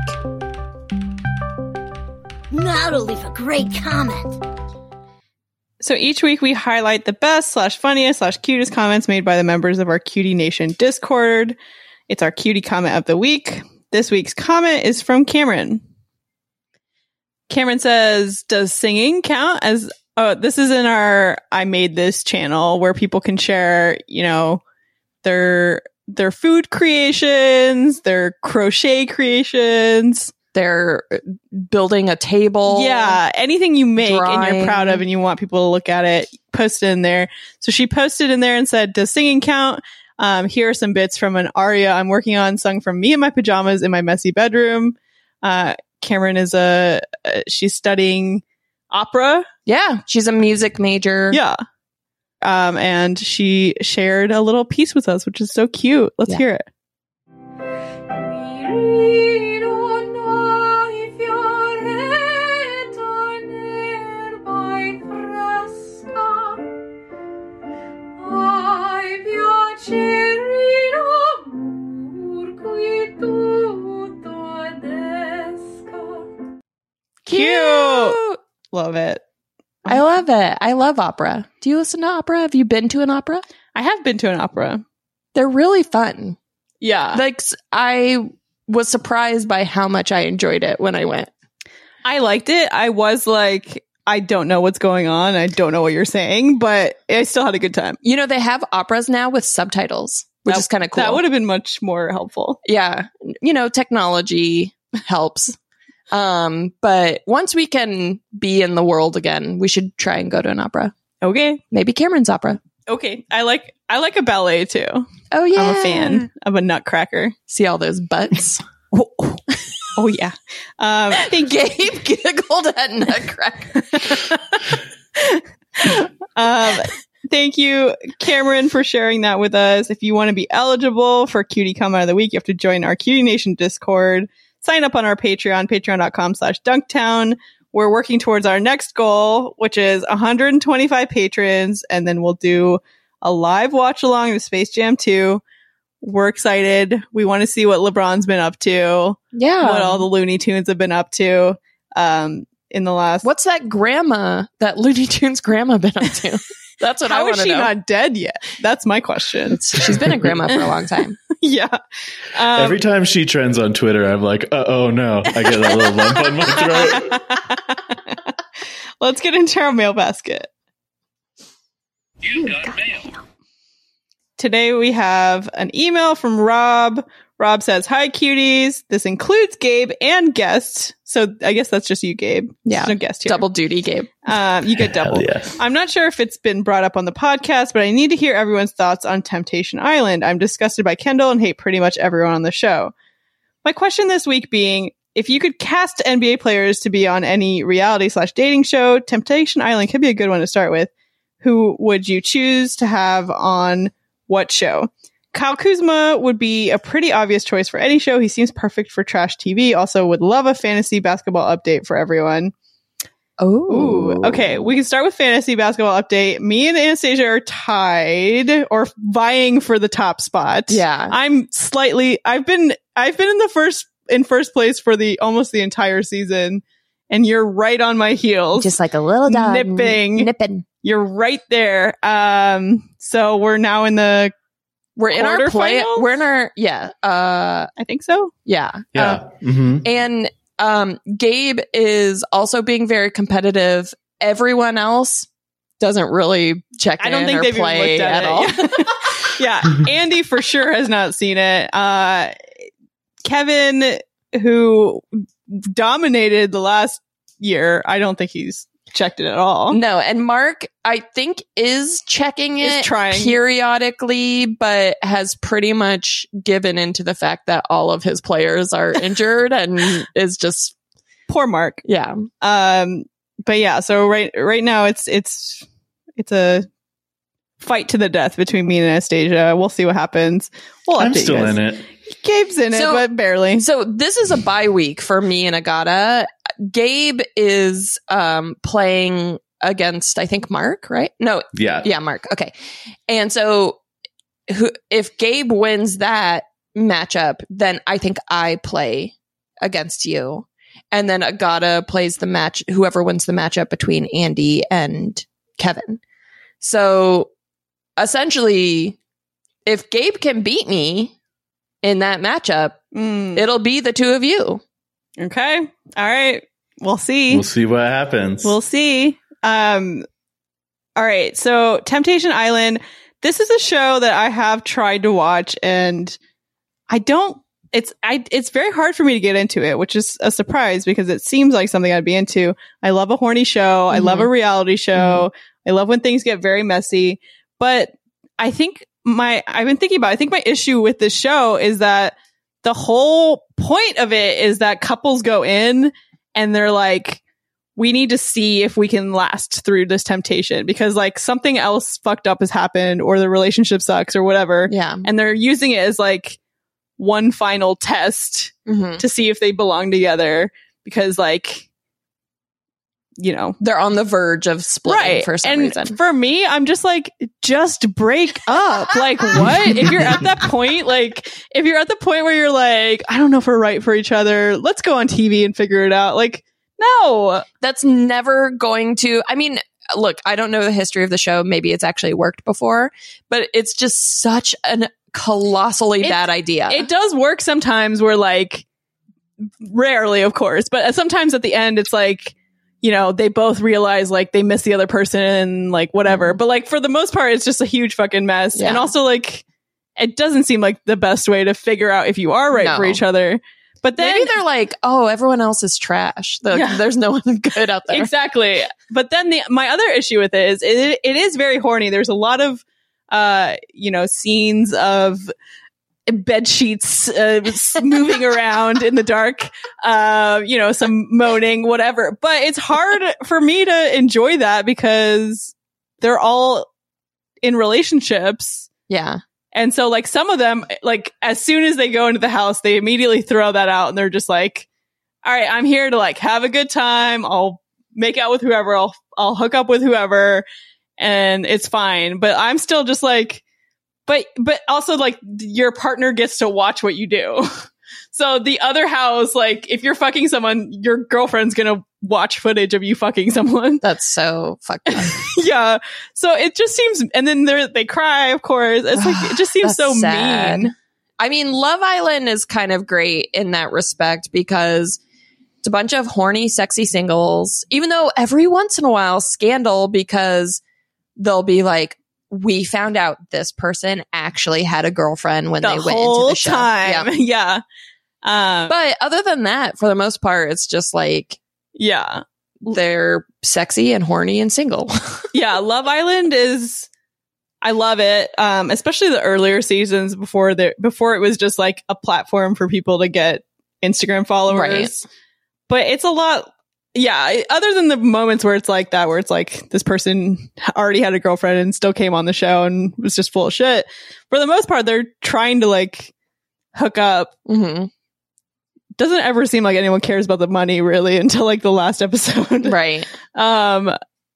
Now to leave a great comment. So each week we highlight the best slash funniest slash cutest comments made by the members of our Cutie Nation Discord. It's our cutie comment of the week. This week's comment is from Cameron. Cameron says, does singing count as, oh, this is in our I Made This channel where people can share, you know, their, their food creations, their crochet creations. They're building a table. Yeah, anything you make drawing. and you're proud of and you want people to look at it, post it in there. So she posted in there and said, does singing count? Um, here are some bits from an aria I'm working on, sung from me in my pajamas in my messy bedroom. Uh, Cameron is a, uh, she's studying opera. Yeah, she's a music major. Yeah. Um, and she shared a little piece with us, which is so cute. Let's Yeah. hear it. Cute. Love it. I love it. I love opera. Do you listen to opera? Have you been to an opera? I have been to an opera. They're really fun. Yeah. Like, s- I was surprised by how much I enjoyed it when I went. I liked it. I was like, I don't know what's going on. I don't know what you're saying, but I still had a good time. You know, they have operas now with subtitles, which That- is kind of cool. That would have been much more helpful. yeah. You know, technology helps. Um, but once we can be in the world again, we should try and go to an opera. Okay. Maybe Cameron's opera. Okay. I like I like a ballet too. Oh, yeah. I'm a fan of a nutcracker. See all those butts. Oh, oh. Oh, yeah. Um, thank you. Gabe giggled at Nutcracker. um, thank you, Cameron, for sharing that with us. If you want to be eligible for Cutie Comment of the Week, you have to join our Cutie Nation Discord. Sign up on our Patreon, patreon.com slash Dunktown. We're working towards our next goal, which is one hundred twenty-five patrons, and then we'll do a live watch along with Space Jam two. We're excited. We want to see what LeBron's been up to, Yeah. what all the Looney Tunes have been up to um, in the last... What's that grandma, that Looney Tunes grandma been up to? That's what I How want is to she know. not dead yet? That's my question. She's been a grandma for a long time. Yeah. Um, Every time she trends on Twitter, I'm like, uh oh no, I get a little lump on my throat. Let's get into our mail basket. You got mail. Today we have an email from Rob. Rob says, hi, cuties. This includes Gabe and guest. So I guess that's just you, Gabe. Yeah. There's no guest here. Double duty, Gabe. Um, you get double. Hell yes. I'm not sure if it's been brought up on the podcast, but I need to hear everyone's thoughts on Temptation Island. I'm disgusted by Kendall and hate pretty much everyone on the show. My question this week being, if you could cast N B A players to be on any reality slash dating show, Temptation Island could be a good one to start with. Who would you choose to have on what show? Kyle Kuzma would be a pretty obvious choice for any show. He seems perfect for trash T V. Also would love a fantasy basketball update for everyone. Oh. Ooh, okay. We can start with fantasy basketball update. Me and Anastasia are tied or vying for the top spot. Yeah. I'm slightly, I've been, I've been in the first, in first place for the, almost the entire season. And you're right on my heels. Just like a little dog. Nipping. Nipping. You're right there. Um, so we're now in the, We're in our play. Quarterfinals? We're in our, yeah. Uh, I think so. yeah. Yeah. Uh, hmm and um, Gabe is also being very competitive. Everyone else doesn't really check I don't in think or they've even play looked at, at all. it. Yeah. Andy for sure has not seen it. Uh, Kevin, who dominated the last year, I don't think he's checked it at all. No, and Mark, I think, is checking Is it trying. periodically, but has pretty much given into the fact that all of his players are injured and is just, Poor Mark. yeah. Um, but yeah, so right right now it's it's it's a fight to the death between me and Anastasia. We'll see what happens. We'll I'm update still you guys. in it. Gabe's in So- it, but barely. So this is a bye week for me and Agata. Gabe is um, playing against, I think, Mark, right? No, Yeah. yeah, Mark. Okay. And so who, if Gabe wins that matchup, then I think I play against you. And then Agata plays the match, whoever wins the matchup between Andy and Kevin. So essentially, if Gabe can beat me in that matchup, Mm, it'll be the two of you. okay. All right. We'll see. We'll see what happens. We'll see. Um, all right. So Temptation Island. This is a show that I have tried to watch, and I don't. It's I. It's very hard for me to get into it, which is a surprise because it seems like something I'd be into. I love a horny show. I love a reality show. I love when things get very messy. But I think my I've been thinking about. I think my issue with this show is that the whole point of it is that couples go in and they're like, we need to see if we can last through this temptation because like something else fucked up has happened or the relationship sucks or whatever. Yeah. And they're using it as like one final test Mm-hmm. to see if they belong together because like, you know, They're on the verge of splitting right. for some and reason. for me, I'm just like, just break up. Like what? If you're at that point, like if you're at the point where you're like, I don't know if we're right for each other, let's go on T V and figure it out. Like, no. That's never going to, I mean, look, I don't know the history of the show. Maybe it's actually worked before, but it's just such a colossally It- bad idea. It does work sometimes where like rarely, of course, but sometimes at the end it's like, you know, they both realize like they miss the other person and like whatever. But like for the most part, it's just a huge fucking mess. Yeah. And also like it doesn't seem like the best way to figure out if you are right No. for each other. But then Maybe they're like, oh, everyone else is trash. The- Yeah. There's no one good out there. exactly. But then the my other issue with it is it, it is very horny. There's a lot of uh you know scenes of bed sheets uh, s- moving around in the dark, uh, you know, some moaning, whatever. But it's hard for me to enjoy that because they're all in relationships. Yeah. And so like some of them, like as soon as they go into the house, they immediately throw that out and they're just like, all right, I'm here to like have a good time. I'll make out with whoever. I'll, I'll hook up with whoever and it's fine. But I'm still just like, but, but also like your partner gets to watch what you do. So the other house, like if you're fucking someone, your girlfriend's going to watch footage of you fucking someone. That's so fucked up. Yeah. So it just seems, and then they they cry, of course. It's like, it just seems That's so sad. mean. I mean, Love Island is kind of great in that respect because it's a bunch of horny, sexy singles, even though every once in a while, scandal because they'll be like, we found out this person actually had a girlfriend when The they went whole into the show. time. Yeah. Yeah. Um, But other than that, for the most part, it's just like yeah. they're sexy and horny and single. Yeah. Love Island is, I love it. Um, especially the earlier seasons before there, before it was just like a platform for people to get Instagram followers. Right. But it's a lot. Yeah. Other than the moments where it's like that, where it's like this person already had a girlfriend and still came on the show and was just full of shit. For the most part, they're trying to like hook up. hmm Doesn't ever seem like anyone cares about the money really until like the last episode. Right. Um,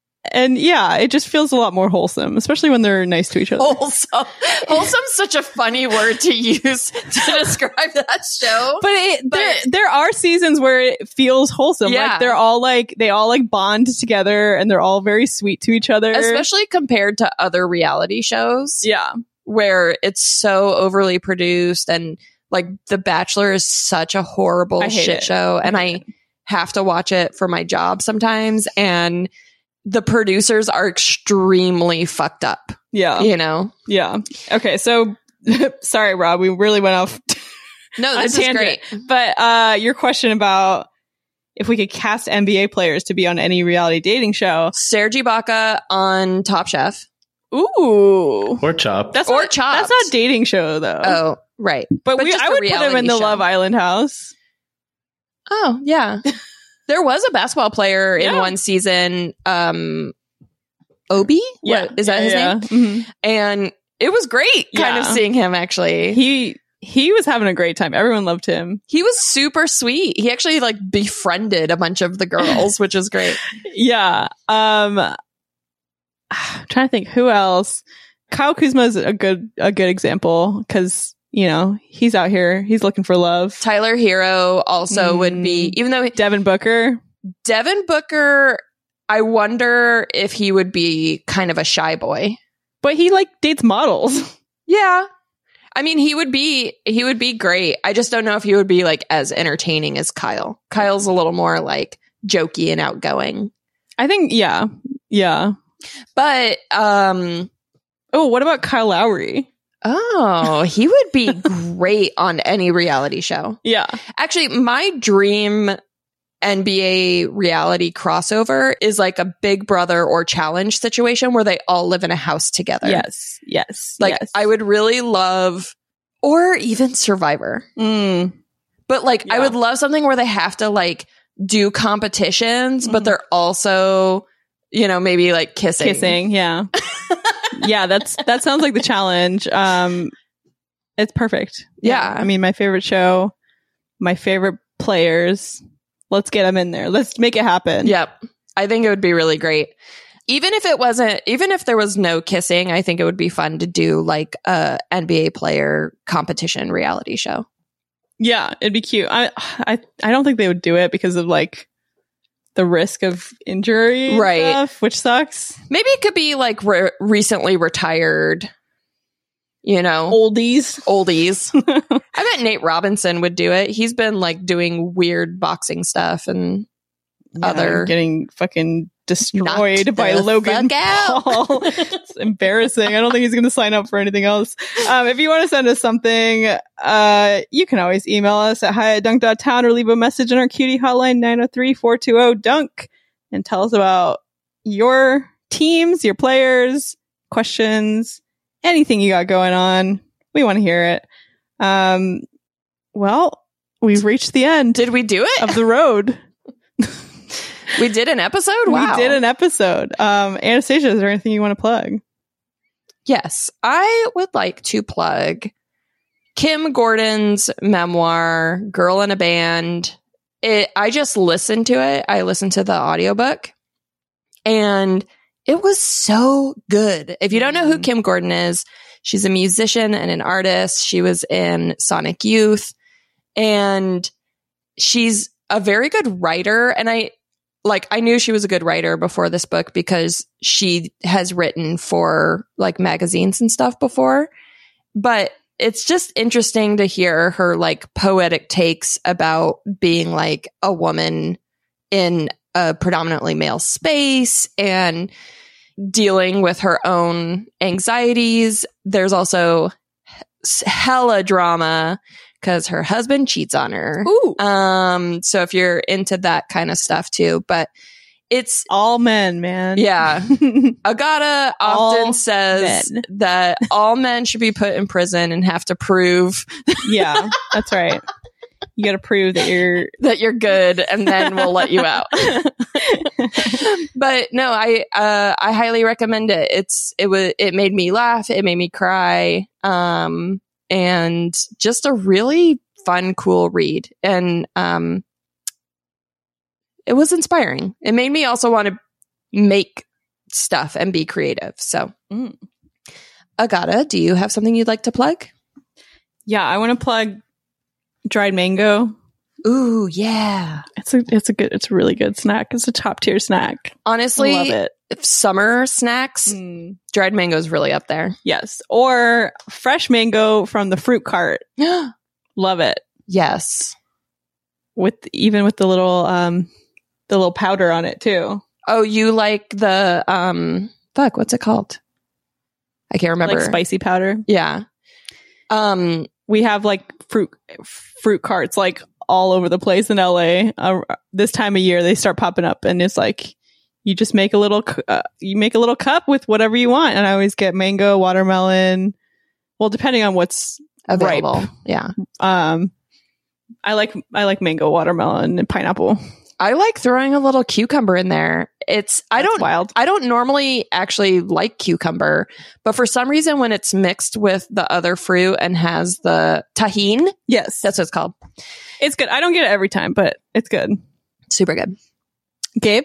and yeah, it just feels a lot more wholesome, especially when they're nice to each other. Wholesome. Wholesome's such a funny word to use to describe that show. But, it, But- there, there are seasons where it feels wholesome. Yeah. Like they're all like, they all like bond together and they're all very sweet to each other. Especially compared to other reality shows yeah. where it's so overly produced and like The Bachelor is such a horrible I hate shit it. show and I have to watch it for my job sometimes and the producers are extremely fucked up, Yeah. you know? Yeah. Okay. So sorry, Rob, we really went off No, on this a is tangent. great. But uh, your question about if we could cast N B A players to be on any reality dating show. Serge Ibaka on Top Chef. Ooh. Or Chop. That's Or not, Chopped. That's not a dating show though. Oh, right. but but we, just I a would put him in reality the show. Love Island house. Oh, yeah. There was a basketball player in Yeah. one season. Um, Obi? Yeah. What, is that Yeah, his yeah. name? Mhm. And it was great kind Yeah. of seeing him actually. He he was having a great time. Everyone loved him. He was super sweet. He actually like befriended a bunch of the girls, which is great. Yeah. Um I'm trying to think who else. Kyle Kuzma is a good a good example because, you know, he's out here. He's looking for love. Tyler Hero also Mm. would be, even though Devin Booker. Devin Booker, I wonder if he would be kind of a shy boy. But he like dates models. Yeah. I mean, he would be he would be great. I just don't know if he would be like as entertaining as Kyle. Kyle's a little more like jokey and outgoing. I think yeah. Yeah. But um Oh, what about Kyle Lowry? oh, he would be great on any reality show. Yeah. Actually, my dream N B A reality crossover is like a Big Brother or Challenge situation where they all live in a house together. Yes. Yes. Like yes. I would really love, or even Survivor. Mm. But like I Yeah. would love something where they have to like do competitions, but Mhm. they're also, you know, maybe like kissing. Kissing, yeah. Yeah, that's that sounds like the challenge. Um it's perfect. Yeah. I mean, my favorite show, my favorite players. Let's get them in there. Let's make it happen. Yep. I think it would be really great. Even if it wasn't, even if there was no kissing, I think it would be fun to do like a N B A player competition reality show. Yeah, it'd be cute. I I I don't think they would do it because of like the risk of injury and Right. stuff, which sucks. Maybe it could be like re- recently retired, you know, Oldies. oldies. I bet Nate Robinson would do it. He's been like doing weird boxing stuff and other getting fucking destroyed Knocked by the Logan fuck out. Paul. It's embarrassing. I don't think he's going to sign up for anything else. Um, if you want to send us something, uh, you can always email us at hi at dunk dot town or leave a message in our cutie hotline nine oh three, four two zero, dunk and tell us about your teams, your players, questions, anything you got going on. We want to hear it. Um, well, we've reached the end Did we do it? of the road. We did an episode? Wow. We did an episode. Um, Anastasia, is there anything you want to plug? Yes, I would like to plug Kim Gordon's memoir, Girl in a Band. It, I just listened to it. I listened to the audiobook and it was so good. If you don't know who Kim Gordon is, she's a musician and an artist. She was in Sonic Youth and she's a very good writer. And I, like, I knew she was a good writer before this book because she has written for like magazines and stuff before. But it's just interesting to hear her like poetic takes about being like a woman in a predominantly male space and dealing with her own anxieties. There's also hella drama because her husband cheats on her. Ooh. Um, so if you're into that kind of stuff too, but it's, All men, man. yeah. Agata often All says men. that all men should be put in prison and have to prove Yeah, that's right. You got to prove that you're. that you're good and then we'll let you out. But no, I, uh, I highly recommend it. It's, it was, it made me laugh. It made me cry. Um, and just a really fun, cool read. And, um, it was inspiring. It made me also want to make stuff and be creative. So, Mm. Agata, do you have something you'd like to plug? Yeah, I want to plug dried mango. Ooh, yeah. It's a it's a good it's a really good snack. It's a top tier snack. Honestly, I love it. if summer snacks, Mm. dried mango is really up there. Yes, or fresh mango from the fruit cart. Love it. Yes. With even with the little um the little powder on it too. Oh, you like the um fuck, what's it called? I can't remember. Like spicy powder. Yeah. Um We have like fruit fruit carts like all over the place in L A. Uh, this time of year, they start popping up, and it's like you just make a little cu- uh, you make a little cup with whatever you want. And I always get mango, watermelon. Well, depending on what's available. ripe. Yeah. Um, I like I like mango, watermelon, and pineapple. I like throwing a little cucumber in there. It's I That's don't wild. I don't normally actually like cucumber, but for some reason when it's mixed with the other fruit and has the tahine, Yes. that's what it's called. It's good. I don't get it every time, but it's good. Super good. Gabe?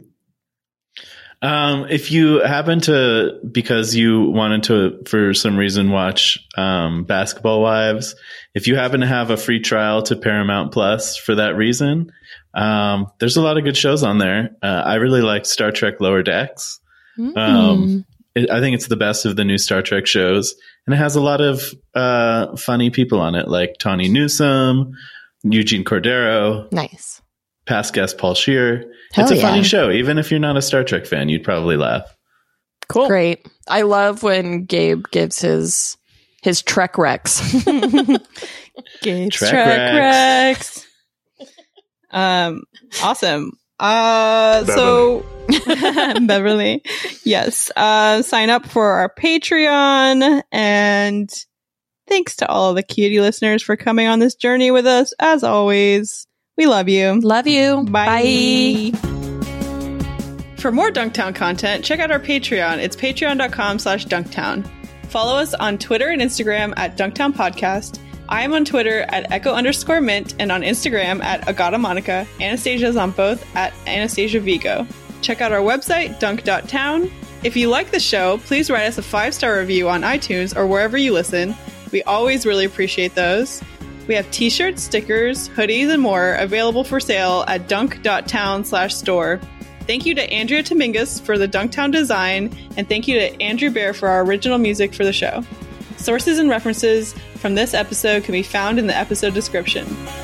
Um, if you happen to, because you wanted to, for some reason, watch um, Basketball Wives, if you happen to have a free trial to Paramount Plus for that reason, um, there's a lot of good shows on there. Uh, I really like Star Trek Lower Decks. Mm. Um, it, I think it's the best of the new Star Trek shows, and it has a lot of uh, funny people on it, like Tawny Newsome, Eugene Cordero, Nice. past guest Paul Scheer. Hell it's a yeah. funny show. Even if you're not a Star Trek fan, you'd probably laugh. Cool. Great. I love when Gabe gives his his Trek Rex. Gabe's Trek Trek Rex. Um, awesome. Uh, so Beverly, yes. Uh, sign up for our Patreon, and thanks to all of the cutie listeners for coming on this journey with us. As always, we love you. Love you. Bye. For more Dunktown content, check out our Patreon. It's patreon.com slash Dunktown. Follow us on Twitter and Instagram at Dunktown Podcast. I am on Twitter at Echo underscore Mint and on Instagram at Agata Monica. Anastasia is on both at Anastasia Vigo. Check out our website, dunk dot town. If you like the show, please write us a five-star review on iTunes or wherever you listen. We always really appreciate those. We have t-shirts, stickers, hoodies, and more available for sale at dunk dot town slash store. Thank you to Andrea Dominguez for the Dunktown design, and thank you to Andrew Bear for our original music for the show. Sources and references from this episode can be found in the episode description.